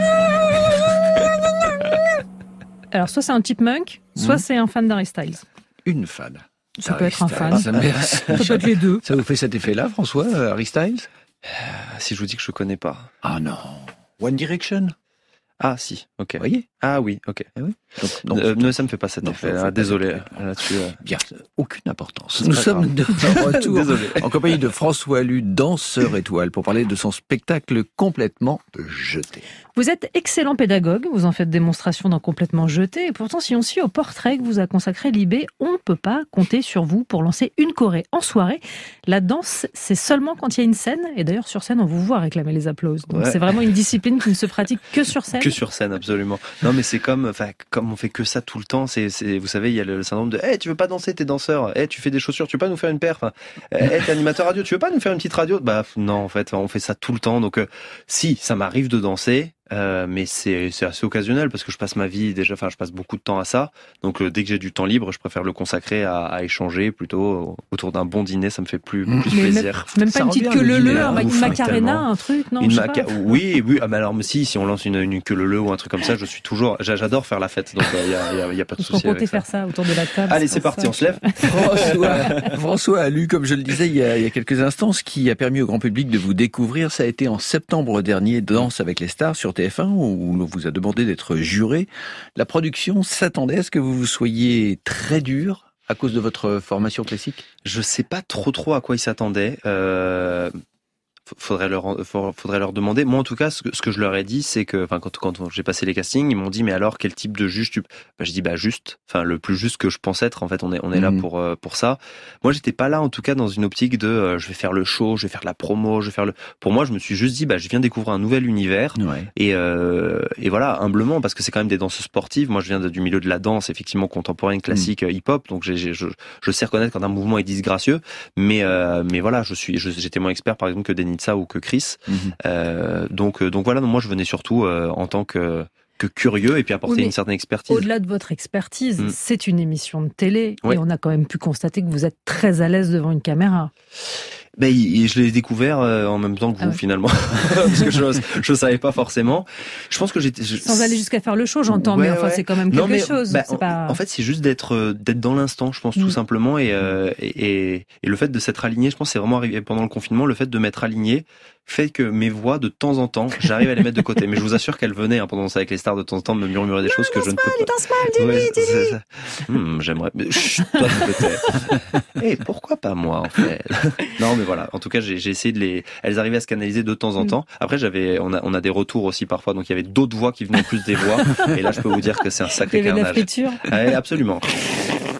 Alors soit c'est un chipmunk, soit mmh. c'est un fan d'Harry Styles. Une fan. Ça peut être un fan. Ça, me... ça peut être les deux. Ça vous fait cet effet-là, François, Harry Styles ? euh, Si je vous dis que je connais pas. Ah non. One Direction ? Ah si, ok. Vous voyez ? Ah oui, ok. Ah oui. Donc, non, euh, non, ça me fait pas cet non, effet. faut, faut ah, désolé pas là-dessus. Euh... Bien, aucune importance. Nous sommes de retour désolé. en compagnie de François Allu, danseur étoile, pour parler de son spectacle Complètement Jeté. Vous êtes excellent pédagogue, vous en faites démonstration dans Complètement Jeté, et pourtant si on suit au portrait que vous a consacré Libé, on ne peut pas compter sur vous pour lancer une choré en soirée. La danse, c'est seulement quand il y a une scène, et d'ailleurs sur scène on vous voit réclamer les applaudissements. Donc ouais. C'est vraiment une discipline qui ne se pratique que sur scène. Que sur scène, absolument. Non mais c'est comme, enfin comme on fait que ça tout le temps, c'est, c'est vous savez il y a le syndrome de, hey, tu veux pas danser, t'es danseur, hey, tu fais des chaussures, tu veux pas nous faire une paire, enfin, hey, t'es animateur radio, tu veux pas nous faire une petite radio, bah non en fait on fait ça tout le temps, donc euh, si ça m'arrive de danser. Euh, mais c'est, c'est assez occasionnel parce que je passe ma vie déjà, enfin je passe beaucoup de temps à ça. Donc euh, dès que j'ai du temps libre, je préfère le consacrer à, à échanger plutôt autour d'un bon dîner. Ça me fait plus, plus mais plaisir. Même, même pas ça une petite queue leu-leu, une macarena, un truc, non? Une je maca- sais pas. Oui, oui. Ah, mais alors si si on lance une, une queue leu-leu ou un truc comme ça, je suis toujours. J'adore faire la fête. Donc il euh, y, a, y, a, y a pas de souci. On comptait faire ça. ça autour de la table. Allez, c'est parti, ça. on se lève. François, François a lu, comme je le disais il y, a, il y a quelques instants, ce qui a permis au grand public de vous découvrir. Ça a été en septembre dernier, Danse avec les stars sur T F un, où on vous a demandé d'être juré. La production s'attendait à ce que vous soyez très dur à cause de votre formation classique? Je sais pas trop trop à quoi ils s'attendaient. Euh... Faudrait leur, faudrait leur demander. Moi, en tout cas, ce que, ce que je leur ai dit, c'est que, enfin, quand, quand j'ai passé les castings, ils m'ont dit, mais alors, quel type de juge tu, bah, je dis, bah, juste, enfin, le plus juste que je pense être. En fait, on est, on est mmh. là pour, euh, pour ça. Moi, j'étais pas là, en tout cas, dans une optique de, euh, je vais faire le show, je vais faire la promo, je vais faire le, pour moi, je me suis juste dit, bah, je viens découvrir un nouvel univers. Ouais. Et, euh, et voilà, humblement, parce que c'est quand même des danseuses sportives. Moi, je viens de, du milieu de la danse, effectivement, contemporaine, classique, mmh. hip-hop. Donc, j'ai, j'ai, je, je sais reconnaître quand un mouvement est disgracieux. Mais, euh, mais voilà, je suis, je, j'étais moins expert, par exemple, que Denitsa ou que Chris. Mmh. Euh, donc, donc voilà, moi je venais surtout euh, en tant que, que curieux et puis apporter oui, une certaine expertise. Au-delà de votre expertise, mmh. c'est une émission de télé oui. et on a quand même pu constater que vous êtes très à l'aise devant une caméra. Ben, je l'ai découvert euh, en même temps que vous, ah ouais. finalement, parce que je je savais pas forcément. Je pense que j'étais je... sans aller jusqu'à faire le show, j'entends, ouais, mais enfin ouais. c'est quand même quelque non, mais, chose. Bah, c'est en, pas... en fait, c'est juste d'être d'être dans l'instant, je pense mmh. tout simplement, et, euh, et et le fait de s'être aligné, je pense, c'est vraiment arrivé pendant le confinement. Le fait de m'être aligné fait que mes voix, de temps en temps, j'arrive à les mettre de côté. Mais je vous assure qu'elles venaient hein, pendant ça avec les stars de temps en temps de me murmurer des non, choses que je ne peux pas. Danse mal, dis-lui, ouais, dis-lui. Hum, j'aimerais. Chut, toi peut-être. Eh, pourquoi pas moi en fait. Non, mais voilà. En tout cas, j'ai, j'ai essayé de les. Elles arrivaient à se canaliser de temps en temps. Après, j'avais, on a, on a des retours aussi parfois. Donc il y avait d'autres voix qui venaient en plus des voix. Et là, je peux vous dire que c'est un sacré carnage. Il y avait carnage. de la friture. Ouais, absolument.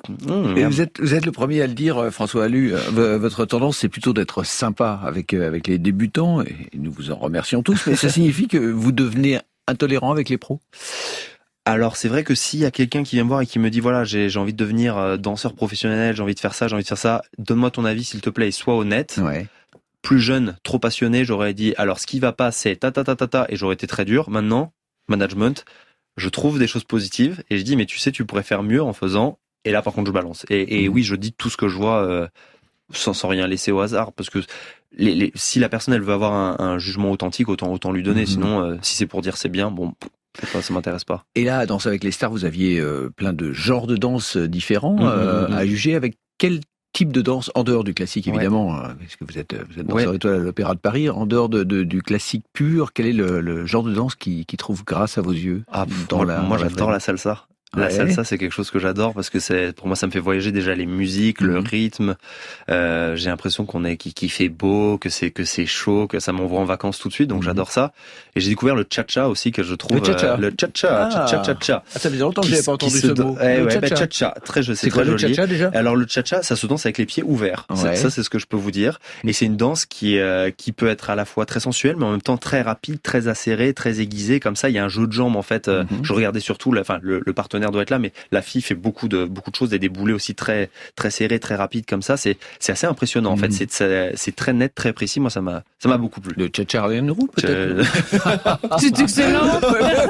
Mmh, Et merde. vous êtes, vous êtes le premier à le dire, euh, François Allu. euh, v- Votre tendance, c'est plutôt d'être sympa avec euh, avec les débutants, et nous vous en remercions tous. Mais ça signifie que vous devenez intolérant avec les pros. Alors c'est vrai que s'il y a quelqu'un qui vient me voir et qui me dit voilà j'ai j'ai envie de devenir euh, danseur professionnel, j'ai envie de faire ça, j'ai envie de faire ça, donne-moi ton avis s'il te plaît et sois honnête. Ouais. Plus jeune, trop passionné, j'aurais dit alors ce qui va pas c'est ta ta ta ta ta et j'aurais été très dur. Maintenant, management, je trouve des choses positives et je dis mais tu sais tu pourrais faire mieux en faisant et là par contre je balance. Et, et Mhm. oui je dis tout ce que je vois euh, sans, sans rien laisser au hasard parce que les, les, si la personne elle veut avoir un, un jugement authentique autant autant lui donner. Mhm. Sinon euh, si c'est pour dire c'est bien bon c'est pas, ça m'intéresse pas. Et là, à Danse avec les stars, vous aviez euh, plein de genres de danse euh, différents Mhm, euh, mhm. à juger. Avec quel type de danse, en dehors du classique Ouais. évidemment, euh, puisque vous êtes, vous êtes danseur Ouais. étoile à l'Opéra de Paris, en dehors de, de- du classique pur, quel est le, le genre de danse qui, qui trouve grâce à vos yeux Ah, pff, dans moi, la, moi dans la j'adore vraie la vie? salsa. La Ouais. salsa, c'est quelque chose que j'adore parce que c'est, pour moi, ça me fait voyager déjà les musiques, le Mhm. rythme. Euh, j'ai l'impression qu'on est, qu'il, qu'il fait beau, que c'est, que c'est chaud, que ça m'envoie en vacances tout de suite. Donc Mhm. j'adore ça. Et j'ai découvert le cha-cha aussi que je trouve. Le cha-cha. euh, le cha-cha, Ah. cha-cha-cha. Ah, ça faisait longtemps que Qui j'avais s- pas qui entendu se ce do- mot. Eh Le ouais, bah, cha-cha. cha-cha. Très, je sais, C'est quoi très le joli. cha-cha déjà? Alors le cha-cha, ça se danse avec les pieds ouverts. C'est- Ouais. Ça, c'est ce que je peux vous dire. Et c'est une danse qui, euh, qui peut être à la fois très sensuelle, mais en même temps très rapide, très acérée, très aiguisée. Comme ça, il y a un jeu de jambes en fait. Euh, Mhm. Je regardais surtout, la- enfin le, le partenaire doit être là, mais la fille fait beaucoup de beaucoup de choses et des boulets aussi très très serrés, très rapides comme ça. C'est c'est assez impressionnant en Mhm. fait. C'est c'est c'est très net, très précis. Moi, ça m'a ça m'a beaucoup plu. Le cha-cha roux peut-être? Je- C'est excellent.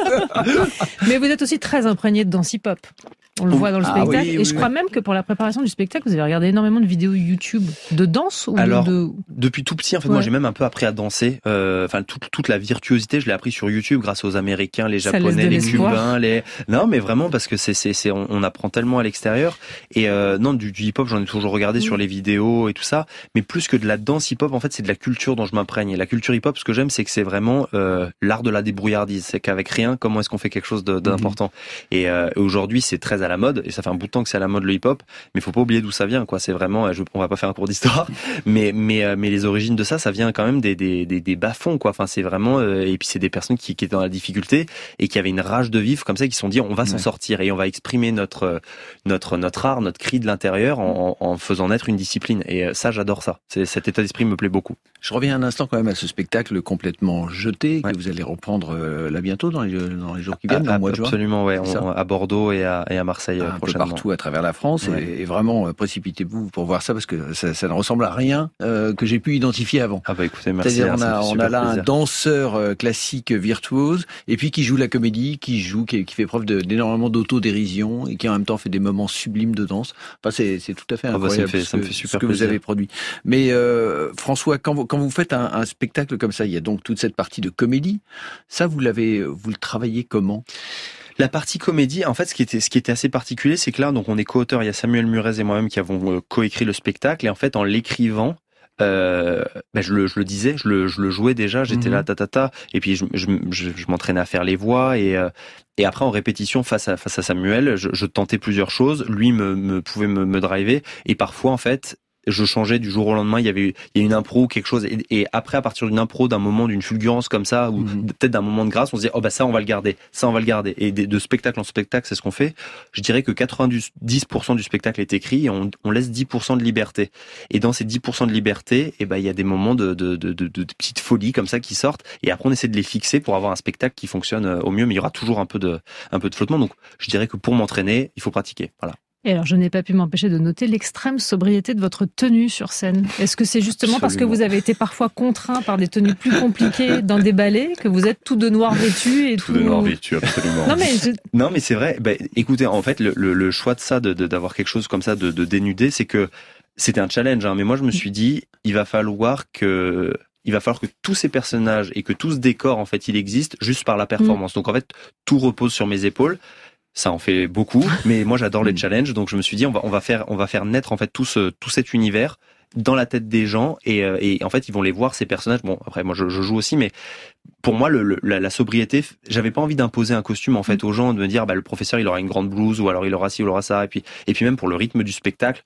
Mais vous êtes aussi très imprégné de danse hip-hop. On le voit dans le Ah spectacle. oui, et oui, je oui. crois même que pour la préparation du spectacle, vous avez regardé énormément de vidéos YouTube de danse ou Alors, de... Depuis tout petit, en fait, moi, Ouais. j'ai même un peu appris à danser. Euh, Enfin, toute toute la virtuosité, je l'ai appris sur YouTube grâce aux Américains, les Ça laisse Japonais, de les l'espoir. Cubains, les. Non, mais vraiment parce que c'est c'est c'est on, on apprend tellement à l'extérieur. Et euh, non, du, du hip-hop, j'en ai toujours regardé Mm. sur les vidéos et tout ça. Mais plus que de la danse hip-hop, en fait, c'est de la culture dont je m'imprègne. Et la culture hip-hop, ce que j'aime, c'est que c'est vraiment euh, l'art de la débrouillardise. C'est qu'avec rien, comment est-ce qu'on fait quelque chose de- d'important. Et euh, aujourd'hui, c'est très à la mode. Et ça fait un bout de temps que c'est à la mode le hip-hop. Mais faut pas oublier d'où ça vient, quoi. C'est vraiment, je, on va pas faire un cours d'histoire, mais mais euh, mais les origines de ça, ça vient quand même des des des, des bas-fonds, quoi. Enfin, c'est vraiment euh, et puis c'est des personnes qui qui étaient dans la difficulté et qui avaient une rage de vivre comme ça, qui se sont dit on va s'en Ouais. sortir et on va exprimer notre euh, notre notre art, notre cri de l'intérieur en, en en faisant naître une discipline. Et euh, ça, j'adore ça. C'est cet état d'esprit me plaît beaucoup. Je reviens un instant quand même à ce spectacle complètement jeté Ouais. que vous allez reprendre euh, là bientôt dans les, dans les jours qui viennent, Ah, au mois de juin. absolument, ouais. C'est ça. On- à Bordeaux et à et à Marseille euh, Un peu prochainement. partout à travers la France Ouais. et, et vraiment euh, précipitez-vous pour voir ça parce que ça, ça ne ressemble à rien euh, que j'ai pu identifier avant. Ah bah écoutez, merci. C'est-à-dire hein, on ça me a, fait on super a là un plaisir. danseur euh, classique virtuose et puis qui joue la comédie, qui joue, qui, qui fait preuve de- d'énormément d'autodérision et qui en même temps fait des moments sublimes de danse. Enfin, c'est, c'est tout à fait Ah bah, ça me incroyable fait- ce ça me que- fait ce super que vous plaisir. avez produit. Mais euh, François, quand vous, quand vous faites un, un spectacle comme ça, il y a donc toute cette partie de comédie. Ça, vous l'avez, vous le travaillez comment? La partie comédie, en fait, ce qui était, ce qui était assez particulier, c'est que là, donc, on est co-auteurs. Il y a Samuel Murez et moi-même qui avons euh, coécrit le spectacle. Et en fait, en l'écrivant, euh, ben, je le, je le disais, je le, je le jouais déjà. J'étais Mhm. là, ta, ta, ta. Et puis, je, je, je, je m'entraînais à faire les voix et, euh, et après, en répétition, face à, face à Samuel, je, je tentais plusieurs choses. Lui me, me pouvait me, me driver. Et parfois, en fait, je changeais du jour au lendemain. Il y avait, il y a une impro, quelque chose. Et, et après, à partir d'une impro, d'un moment, d'une fulgurance comme ça, ou Mhm. peut-être d'un moment de grâce, on se dit, oh bah ça, on va le garder. Ça, on va le garder. Et de, de spectacle en spectacle, c'est ce qu'on fait. Je dirais que quatre-vingt-dix pour cent du spectacle est écrit et on, on laisse dix pour cent de liberté. Et dans ces dix pour cent de liberté, eh ben, il y a des moments de, de, de, de, de petites folies comme ça qui sortent. Et après, on essaie de les fixer pour avoir un spectacle qui fonctionne au mieux. Mais il y aura toujours un peu de, un peu de flottement. Donc, je dirais que pour m'entraîner, il faut pratiquer. Voilà. Et alors, je n'ai pas pu m'empêcher de noter l'extrême sobriété de votre tenue sur scène. Est-ce que c'est justement parce que Absolument. vous avez été parfois contraint par des tenues plus compliquées dans des ballets que vous êtes tout de noir vêtu et tout... vêtu, absolument. Non mais je- Non, mais c'est vrai. Ben, écoutez, en fait, le, le, le choix de ça, de, de- d'avoir quelque chose comme ça, de, de dénuder, c'est que c'était un challenge. Hein, mais moi, je me suis dit, il va falloir que, il va falloir que tous ces personnages et que tout ce décor, en fait, il existe juste par la performance. Donc, en fait, tout repose sur mes épaules. Ça en fait beaucoup, mais moi, j'adore les challenges. Donc, je me suis dit, on va, on va faire, on va faire naître en fait tout ce, tout cet univers dans la tête des gens et, euh, et en fait, ils vont les voir ces personnages. Bon, après, moi, je, je joue aussi, mais pour moi, le, le, la, la sobriété, j'avais pas envie d'imposer un costume en fait aux gens, de me dire bah le professeur il aura une grande blouse ou alors il aura ci ou il aura ça et puis et puis même pour le rythme du spectacle,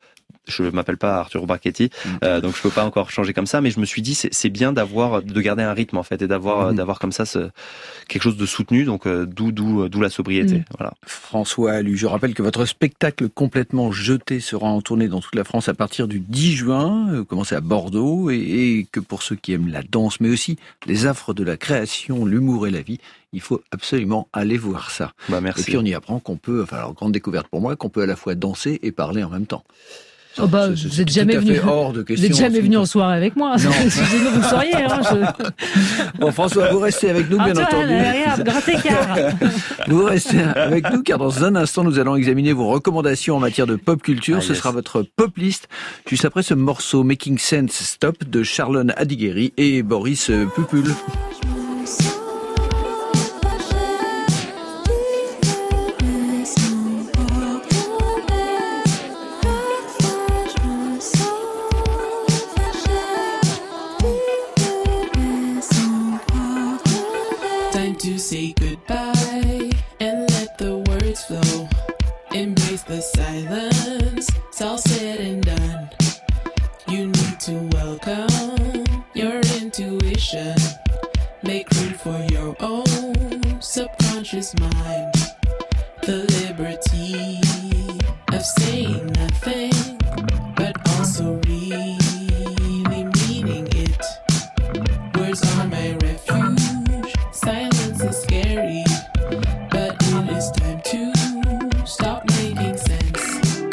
je m'appelle pas Arthur Brachetti, euh, donc je peux pas encore changer comme ça, mais je me suis dit c'est, c'est bien d'avoir, de garder un rythme en fait et d'avoir, mmh. d'avoir comme ça ce, quelque chose de soutenu, donc euh, d'où, d'où, d'où la sobriété. Mmh. Voilà. François Allu, je rappelle que votre spectacle complètement jeté sera en tournée dans toute la France à partir du dix juin, vous commencez à Bordeaux, et, et que pour ceux qui aiment la danse, mais aussi les affres de la création, l'humour et la vie, il faut absolument aller voir ça. Bah, merci. Et puis on y apprend qu'on peut, enfin alors grande découverte pour moi, qu'on peut à la fois danser et parler en même temps. Oh bah, c'est, c'est, vous êtes jamais venu. Hors de question, vous êtes jamais venu en soirée avec moi. Sinon, vous le sauriez. Hein, je... Bon, François, vous restez avec nous, bien Antoine, entendu. Regarde, grand écart. Vous restez avec nous, car dans un instant, nous allons examiner vos recommandations en matière de pop culture. Ah, ce yes. sera votre pop list, juste après ce morceau Making Sense Stop de Charlone Adighieri et Boris Pupul. To say goodbye and let the words flow. Embrace the silence, it's all said and done. You need to welcome your intuition. Make room for your own subconscious mind. The liberty of saying nothing, but also really meaning it. Words are my refuge. Silence is scary, but it is time to stop making sense.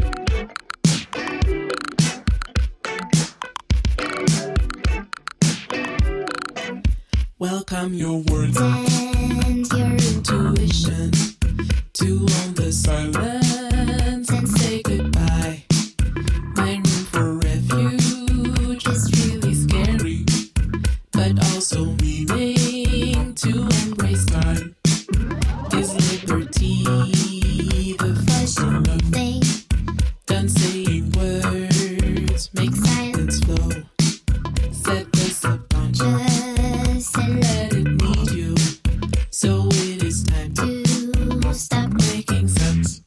Welcome your words and your intuition to own the silence and say goodbye. My room for refuge is really scary, but also meaning to embrace time is liberty, the fashion of thing. Done saying words, make silence flow. Set the subconscious and let it need you. So it is time to stop making sense.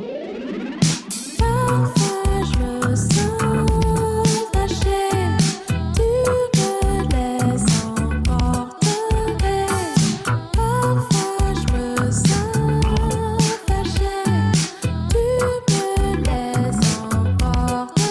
Parfois je me sens fâchée, tu me laisses emporter. Parfois je me sens fâchée, tu me laisses emporter.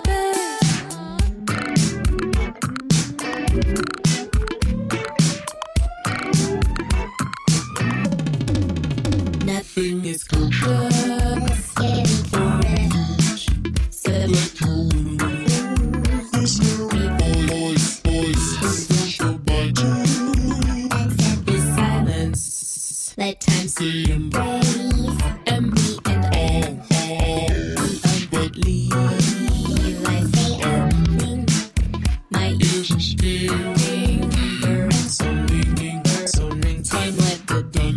Nothing is complex for refuge. So let you lose your voice, voice, your body. Accept the silence. Let time see and breathe. And me and all, all, but leave. I say everything. My ears are scaring. And so ringing, so ring. Time let the done.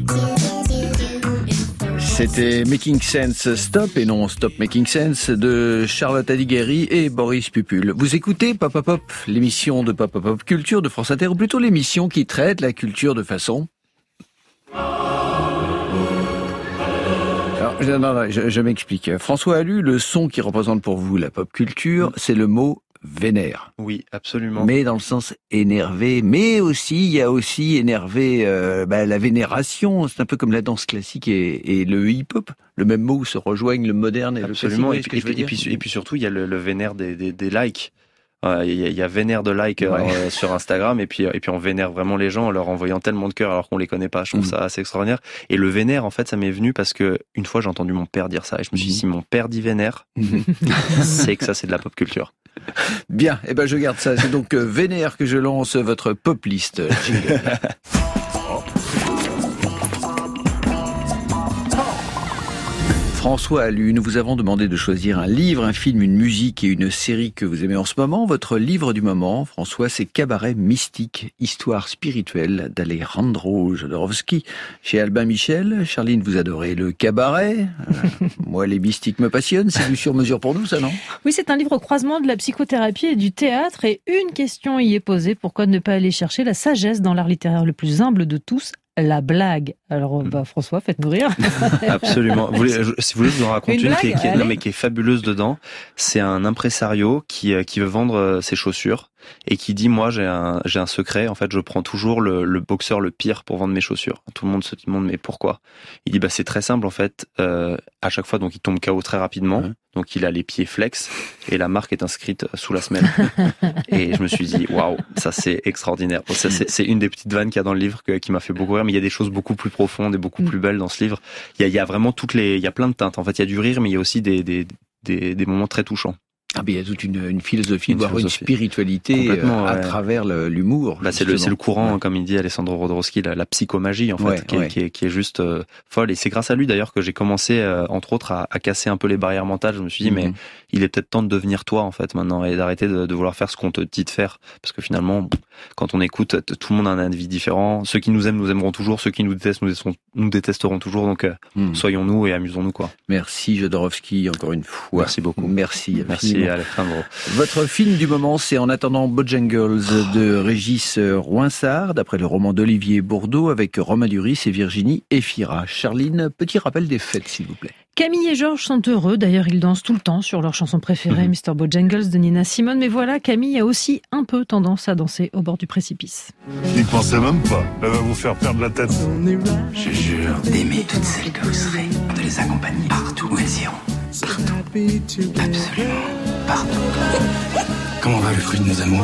C'était Making Sense Stop et non Stop Making Sense de Charlotte Adighieri et Boris Pupul. Vous écoutez Pop Pop Pop, l'émission de Pop Pop Pop Culture de France Inter, ou plutôt l'émission qui traite la culture de façon... Alors, non, non, je, je m'explique. François Allu, le son qui représente pour vous la pop culture, c'est le mot vénère. Oui, absolument. Mais dans le sens énervé, mais aussi, il y a aussi énervé euh, bah, la vénération. C'est un peu comme la danse classique et, et le hip-hop. Le même mot où se rejoignent le moderne et absolument. le classique. Et, puis, et, puis, et puis surtout, il y a le, le vénère des, des, des likes. Euh, il, y a, il y a vénère de likes ouais. euh, sur Instagram et puis et puis on vénère vraiment les gens en leur envoyant tellement de cœur alors qu'on les connaît pas. Je trouve mmh. ça assez extraordinaire. Et le vénère, en fait, ça m'est venu parce que une fois j'ai entendu mon père dire ça et je me suis dit mmh. si mon père dit vénère, mmh. c'est que ça c'est de la pop culture. Bien, et eh ben je garde ça. C'est donc vénère que je lance votre pop list. François Allu, nous vous avons demandé de choisir un livre, un film, une musique et une série que vous aimez en ce moment. Votre livre du moment, François, c'est Cabaret mystique, histoire spirituelle d'Alejandro Jodorowsky chez Albin Michel. Charline, vous adorez le cabaret. Euh, moi, les mystiques me passionnent. C'est du sur-mesure pour nous, ça, non? Oui, c'est un livre au croisement de la psychothérapie et du théâtre. Et une question y est posée. Pourquoi ne pas aller chercher la sagesse dans l'art littéraire le plus humble de tous, la blague. Alors, bah, François, faites-nous rire. Absolument. Vous voulez, je- si vous voulez, je vous en raconte Une une, qui, est, blague, qui est- allez. non, mais qui est fabuleuse dedans. C'est un impresario qui, euh, qui veut vendre euh, ses chaussures et qui dit, moi, j'ai un, j'ai un secret. En fait, je prends toujours le, le boxeur le pire pour vendre mes chaussures. Tout le monde se demande, mais pourquoi? Il dit, bah, c'est très simple, en fait. Euh, à chaque fois, donc, il tombe K O très rapidement. Ouais. Donc, il a les pieds flex et la marque est inscrite sous la semelle. Et je me suis dit, waouh, ça, c'est extraordinaire. Bon, ça, c'est, c'est une des petites vannes qu'il y a dans le livre que- qui m'a fait beaucoup rire, mais il y a des choses beaucoup plus profondes et beaucoup Mm. plus belles dans ce livre. Il y a, il y a vraiment toutes les, il y a plein de teintes. En fait, il y a du rire, mais il y a aussi des, des, des, des moments très touchants. Ah, mais il y a toute une, une philosophie, Une voire une philosophie. spiritualité Complètement, euh, à ouais. travers le- l'humour. Bah, c'est le, c'est le justement. courant, Ouais. comme il dit Alessandro Rodorowski, la, la psychomagie, en fait, Ouais, qui, est, ouais. qui, est, qui est juste euh, folle. Et c'est grâce à lui, d'ailleurs, que j'ai commencé, euh, entre autres, à, à casser un peu les barrières mentales. Je me suis dit, mais Mhm. il est peut-être temps de devenir toi, en fait, maintenant, et d'arrêter de, de vouloir faire ce qu'on te dit de faire. Parce que finalement, quand on écoute, t- tout le monde a un avis différent. Ceux qui nous aiment, nous aimeront toujours. Ceux qui nous détestent, nous, détesteront- nous détesteront toujours. Donc, euh, Mhm. soyons-nous et amusons-nous, quoi. Merci Jodorowsky, encore une fois. Merci beaucoup. Merci. Merci, infiniment. Alejandro. Votre film du moment, c'est En attendant Bojangles de Régis Rouinsard, d'après le roman d'Olivier Bourdeau, avec Romain Duris et Virginie Efira. Charline, petit rappel des fêtes, s'il vous plaît. Camille et Georges sont heureux, d'ailleurs ils dansent tout le temps sur leur chanson préférée, Mhm. mister Bojangles de Nina Simone, mais voilà, Camille a aussi un peu tendance à danser au bord du précipice. N'y pensez même pas. Elle va vous faire perdre la tête. Je jure d'aimer toutes celles que vous serez, de les accompagner partout où elles iront. Partout. Absolument. Partout. Comment va le fruit de nos amours?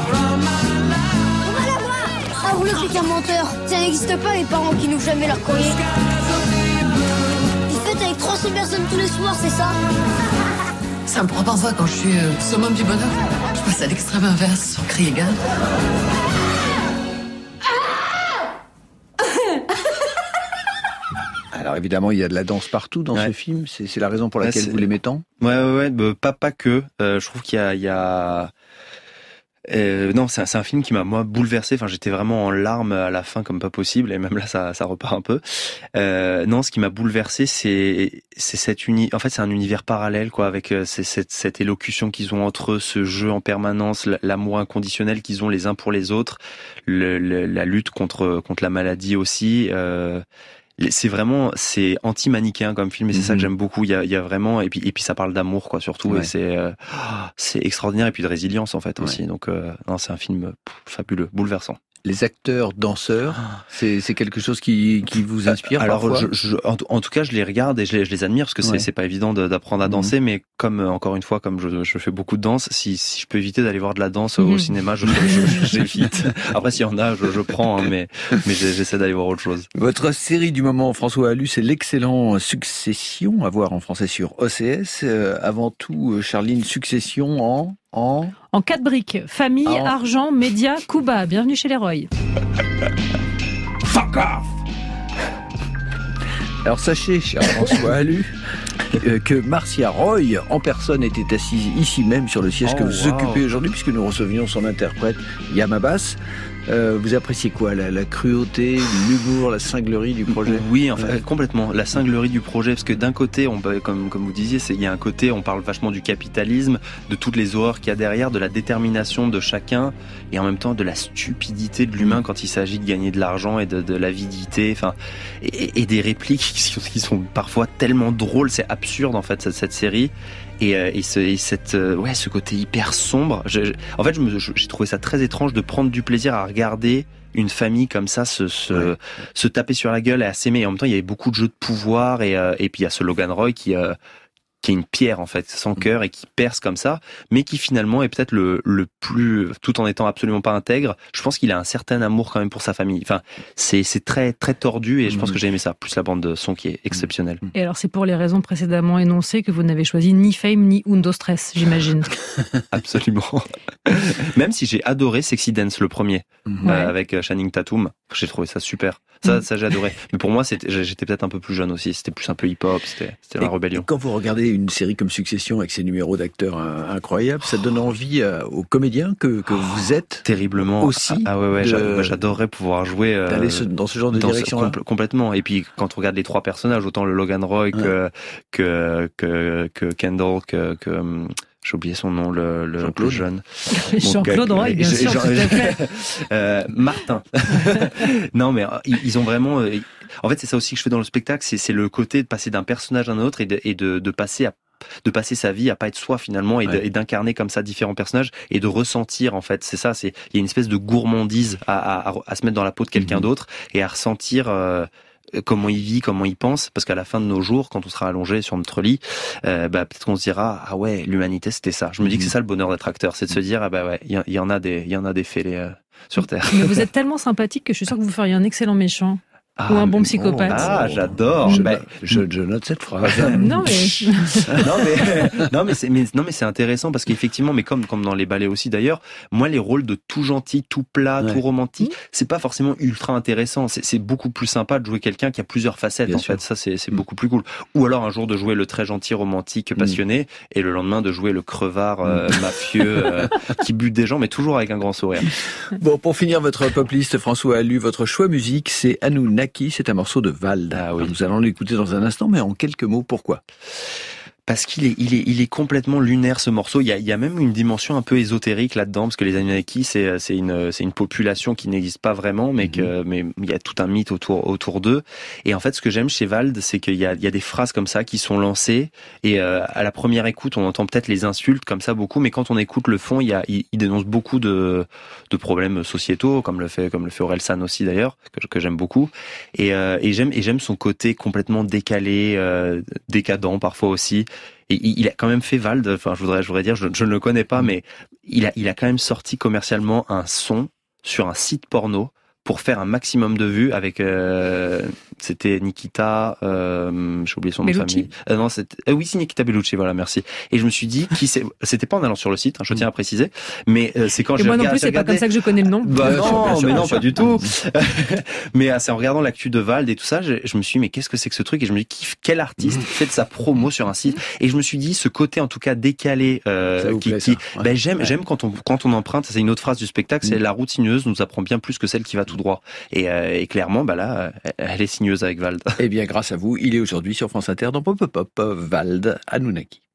Ah, vous le faites un menteur. Ça n'existe pas, les parents qui n'ouvrent jamais leur courrier. Vous faites avec trois cents personnes tous les soirs, c'est ça? Ça me prend parfois quand je suis euh, summum du bonheur. Je passe à l'extrême inverse sans crier gare. Alors évidemment, il y a de la danse partout dans Ouais. ce film. C'est c'est la raison pour Ouais, laquelle c'est- vous l'aimez tant. Ouais, ouais, ouais, bah, pas, pas que. Euh, je trouve qu'il y a, il y a... Euh, non, c'est un, c'est un film qui m'a moi bouleversé. Enfin, j'étais vraiment en larmes à la fin comme pas possible, et même là, ça, ça repart un peu. Euh, non, ce qui m'a bouleversé, c'est, c'est cette uni. En fait, c'est un univers parallèle, quoi, avec euh, c'est, cette, cette élocution qu'ils ont entre eux, ce jeu en permanence, l- l'amour inconditionnel qu'ils ont les uns pour les autres, le, le- la lutte contre contre la maladie aussi. Euh, c'est vraiment, c'est anti-manichéen comme film, et c'est Mhm. ça que j'aime beaucoup. Il y a, il y a vraiment, et puis, et puis ça parle d'amour, quoi, surtout, Ouais. et c'est, euh, c'est extraordinaire, et puis de résilience, en fait, Ouais. aussi. Donc, euh, non, c'est un film pff, fabuleux, bouleversant. Les acteurs danseurs, c'est c'est quelque chose qui, qui vous inspire Alors, parfois. je, je, en, tout- en tout cas, je les regarde et je les, je les admire, parce que c'est, Ouais. c'est pas évident de- d'apprendre à danser, mais comme, euh, encore une fois, comme je, je fais beaucoup de danse, si, si je peux éviter d'aller voir de la danse au Mhm. cinéma, je, je- je- j'évite. Après, s'il y en a, je, je prends, hein, mais, mais j'ai- j'essaie d'aller voir autre chose. Votre série du moment, François Allu, c'est l'excellent Succession, à voir en français sur O C S. Euh, avant tout, euh, Charline, Succession en... en... En quatre briques, famille, Ah. argent, médias, Cuba. Bienvenue chez les Roy. Fuck off! Alors sachez, cher François Allu, euh, que Marcia Roy, en personne, était assise ici même sur le siège Oh, que vous wow. occupez aujourd'hui, puisque nous recevions son interprète, Yamabas. Euh, vous appréciez quoi? La, la cruauté, l'humour, la cinglerie du projet? Oui, enfin, Ouais. complètement. La cinglerie du projet, parce que d'un côté, on, peut- comme, comme vous disiez, c'est, il y a un côté, on parle vachement du capitalisme, de toutes les horreurs qu'il y a derrière, de la détermination de chacun, et en même temps de la stupidité de l'humain quand il s'agit de gagner de l'argent et de, de l'avidité, enfin, et, et des répliques qui sont, qui sont parfois tellement drôles, c'est absurde en fait cette, cette série. Et, euh, et, ce, et cette, euh, ouais, ce côté hyper sombre. Je, je- en fait, je me, je- j'ai trouvé ça très étrange de prendre du plaisir à regarder une famille comme ça se, se, Ouais. se taper sur la gueule et à s'aimer. Et en même temps, il y avait beaucoup de jeux de pouvoir. Et, euh, et puis, il y a ce Logan Roy qui, euh, qui est une pierre, en fait, sans cœur et qui perce comme ça, mais qui finalement est peut-être le, le plus, tout en étant absolument pas intègre. Je pense qu'il a un certain amour quand même pour sa famille. Enfin, c'est, c'est très, très tordu et je pense que j'ai aimé ça. Plus la bande de son qui est exceptionnelle. Et alors c'est pour les raisons précédemment énoncées que vous n'avez choisi ni Fame ni Undo Stress, j'imagine. Absolument. Même si j'ai adoré Sexy Dance, le premier, Mhm. euh, Ouais. avec Channing Tatum, j'ai trouvé ça super. Ça, Mm. ça j'ai adoré. Mais pour moi, c'était, j'étais peut-être un peu plus jeune aussi. C'était plus un peu hip-hop. C'était, c'était la Et- rébellion. et quand vous regardez une série comme Succession avec ses numéros d'acteurs euh, incroyables, ça donne envie euh, aux comédiens que, que vous êtes Terriblement. aussi Ah ouais, ouais. de- j'a- moi, j'adorerais pouvoir jouer euh, d'aller ce- dans ce genre de dans ce- direction-là. compl- complètement. Et puis quand on regarde les trois personnages, autant le Logan Roy que que que, que Kendall, que, que hum, J'ai oublié son nom, le, le Jean-Claude. plus jeune. Jean-Claude Bon, Roy, bien je- sûr, je- tout à fait. euh, Martin. Non, mais euh, ils, ils ont vraiment. euh, En fait, c'est ça aussi que je fais dans le spectacle, c'est, c'est le côté de passer d'un personnage à un autre et de, et de, de passer à de passer sa vie à pas être soi finalement et, de- Ouais. et d'incarner comme ça différents personnages et de ressentir en fait c'est ça c'est il y a une espèce de gourmandise à, à, à, à se mettre dans la peau de quelqu'un Mhm. d'autre et à ressentir euh, comment il vit, comment il pense, parce qu'à la fin de nos jours, quand on sera allongé sur notre lit, euh, bah, peut-être qu'on se dira ah ouais, l'humanité c'était ça. Je me dis que c'est ça le bonheur d'être acteur, c'est de se dire ah bah ouais, il y, y en a des, il y en a des fêlés euh, sur terre. Mais vous êtes tellement sympathique que je suis sûre que vous feriez un excellent méchant. Ah, Ou un bon mais- psychopathe. Ah, j'adore. Je, Bah, je, je note cette phrase. Non mais non mais non mais c'est mais, non mais c'est intéressant parce qu'effectivement mais comme comme dans les ballets aussi d'ailleurs moi les rôles de tout gentil tout plat Ouais. tout romantique c'est pas forcément ultra intéressant c'est c'est beaucoup plus sympa de jouer quelqu'un qui a plusieurs facettes Bien en sûr. fait ça c'est c'est Mm. beaucoup plus cool ou alors un jour de jouer le très gentil romantique passionné et le lendemain de jouer le crevard euh, mafieux euh, qui bute des gens mais toujours avec un grand sourire. Bon, pour finir votre pop list, François a lu votre choix musique, c'est Anunnaki, c'est un morceau de Vald. Ah oui. Nous allons l'écouter dans un instant, mais en quelques mots, pourquoi? Parce qu'il est, il est, il est complètement lunaire ce morceau. Il y a, il y a même une dimension un peu ésotérique là-dedans, parce que les Anunnaki, c'est, c'est une, c'est une population qui n'existe pas vraiment, mais que, mais il y a tout un mythe autour, autour d'eux. Et en fait, ce que j'aime chez Vald, c'est qu'il y a, il y a des phrases comme ça qui sont lancées, et euh, à la première écoute, on entend peut-être les insultes comme ça beaucoup, mais quand on écoute le fond, il y a, il, il dénonce beaucoup de, de problèmes sociétaux, comme le fait, comme le fait Orelsan aussi d'ailleurs, que, que j'aime beaucoup. Et, euh, et j'aime, et j'aime son côté complètement décalé, euh, décadent parfois aussi. Et il a quand même fait Vald, enfin je voudrais, je voudrais dire, je, je ne le connais pas, mais il a, il a quand même sorti commercialement un son sur un site porno pour faire un maximum de vues avec, euh, c'était Nikita, euh, j'ai oublié son nom de Bellucci. famille. Euh, non, c'était, euh, oui, c'est Nikita Bellucci, voilà, merci. Et je me suis dit, qui c'est, c'était pas en allant sur le site, hein, je tiens à préciser, mais euh, c'est quand et j'ai moi non regardé- plus c'est j'ai pas regardé- comme ça que je connais le nom. bah Bien sûr, non, bien sûr, mais bien non, sûr. pas du tout. Mais euh, c'est en regardant l'actu de Vald et tout ça, je, je me suis dit, mais qu'est-ce que c'est que ce truc? Et je me dis, qui, quel artiste fait de sa promo sur un site? Et je me suis dit, ce côté en tout cas décalé, Ça euh, vous qui, plaît, qui ça, ouais. ben, j'aime, Ouais. j'aime quand on quand on emprunte. C'est une autre phrase du spectacle, c'est Mm. la route sinueuse nous apprend bien plus que celle qui va tout droit. Et, euh, et clairement, bah là, euh, elle est sinueuse avec Vald. Eh bien, grâce à vous, il est aujourd'hui sur France Inter dans Pop Pop Pop, Vald Anunnaki.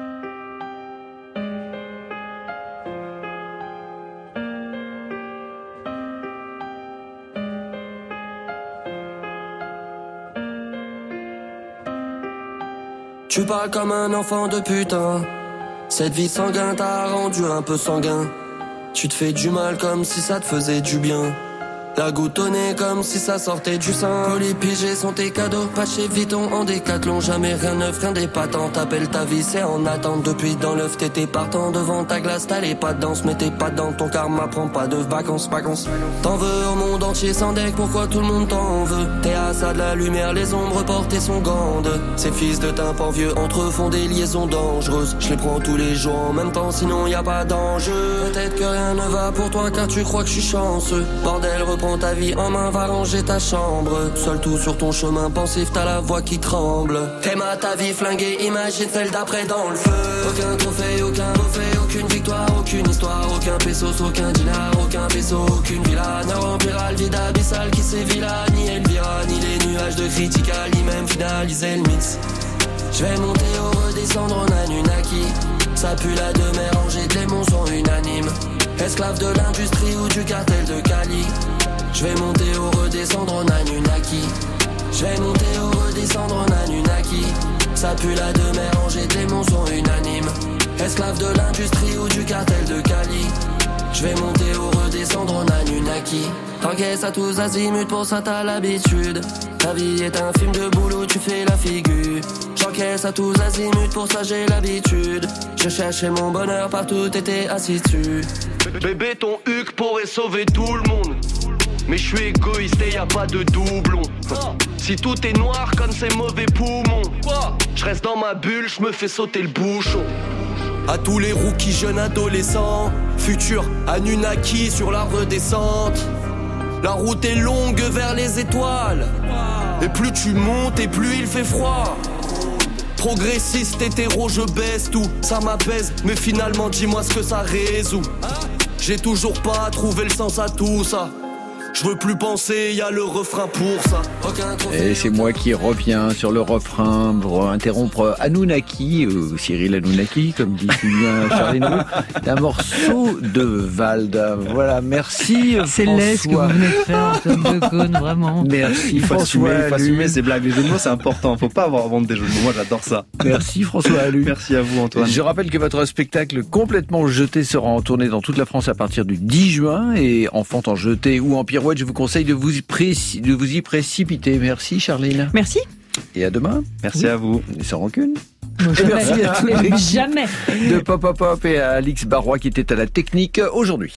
Tu parles comme un enfant de putain. Cette vie sanguine t'a rendu un peu sanguin. Tu te fais du mal comme si ça te faisait du bien. La goutte au nez comme si ça sortait du sein. Colis pigés sont tes cadeaux, pas chez Vuitton en décathlon. Jamais rien neuf, rien d'épatant. T'appelles ta vie, c'est en attente. Depuis dans l'œuf, t'étais partant devant ta glace. T'as les pas de danse, mais t'es pas dans ton karma. Prends pas de vacances, vacances. T'en veux au monde entier sans deck, pourquoi tout le monde t'en veut? T'es à ça de la lumière, les ombres portées sont grandes. Ces fils de tympan vieux entre font des liaisons dangereuses. Je les prends tous les jours en même temps, sinon y a pas d'enjeu. Peut-être que rien ne va pour toi car tu crois que je suis chanceux. Bordel, reprends ta vie en main, va ranger ta chambre. Seul tout sur ton chemin pensif, t'as la voix qui tremble. T'aimes à ta vie flinguée, imagine celle d'après dans le feu. Aucun trophée, aucun trophée, aucune victoire, aucune histoire, aucun pesos, aucun dinar, aucun vaisseau, aucune villa. Ne remplira le vide abyssal qui sévit là, ni Elvira, ni les nuages de critical, ni même finaliser le mix. Je vais monter ou redescendre en Anunnaki. Ça pue la de mer, rangée de démons sont unanimes. Esclave de l'industrie ou du cartel de Cali. Je vais monter ou redescendre en Anunnaki. Je vais monter ou redescendre en Anunnaki. Ça pue la de mer, rangée de démons sont unanimes. Esclave de l'industrie ou du cartel de Cali. Je vais monter ou redescendre en Anunnaki. T'encaisses à tous azimuts, pour ça t'as l'habitude. Ta vie est un film de boulot, tu fais la figure. J'encaisse à tous azimuts, pour ça j'ai l'habitude. Je cherchais mon bonheur partout, t'étais assis dessus. Bébé, ton huc pourrait sauver tout le monde. Mais je suis égoïste et y a pas de doublon. Si tout est noir comme ces mauvais poumons, je reste dans ma bulle, je me fais sauter le bouchon. À tous les rookies jeunes adolescents, futur Anunnaki sur la redescente. La route est longue vers les étoiles. Et plus tu montes et plus il fait froid. Progressiste, hétéro, je baisse tout. Ça m'apaise, mais finalement dis-moi ce que ça résout. J'ai toujours pas trouvé le sens à tout ça. Je veux plus penser, y a le refrain pour ça. Aucun trophée. Et c'est moi qui reviens sur le refrain pour interrompre Hanounaki, euh, Cyril Hanounaki, comme dit si bien Charlene, d'un morceau de Vald. Voilà, merci C'est François. laid ce que vous venez de faire, Antoine de Caunes, vraiment. Merci Il faut assumer, François il faut Allu. assumer ces blagues. Les jeux de mots, c'est important. Faut pas avoir honte des jeux de mots. Moi, j'adore ça. Merci François Allu. Merci à vous, Antoine. Je rappelle que votre spectacle Complètement jeté sera en tournée dans toute la France à partir du dix juin et enfant en jeté ou en pirouette, je vous conseille de vous y, préci- de vous y précipiter. Merci Charline. Merci. Et à demain. Merci à vous. Et sans rancune. Jamais. Merci à tous les Jamais. de Pop Pop Pop et à Alix Barrois qui était à la technique aujourd'hui.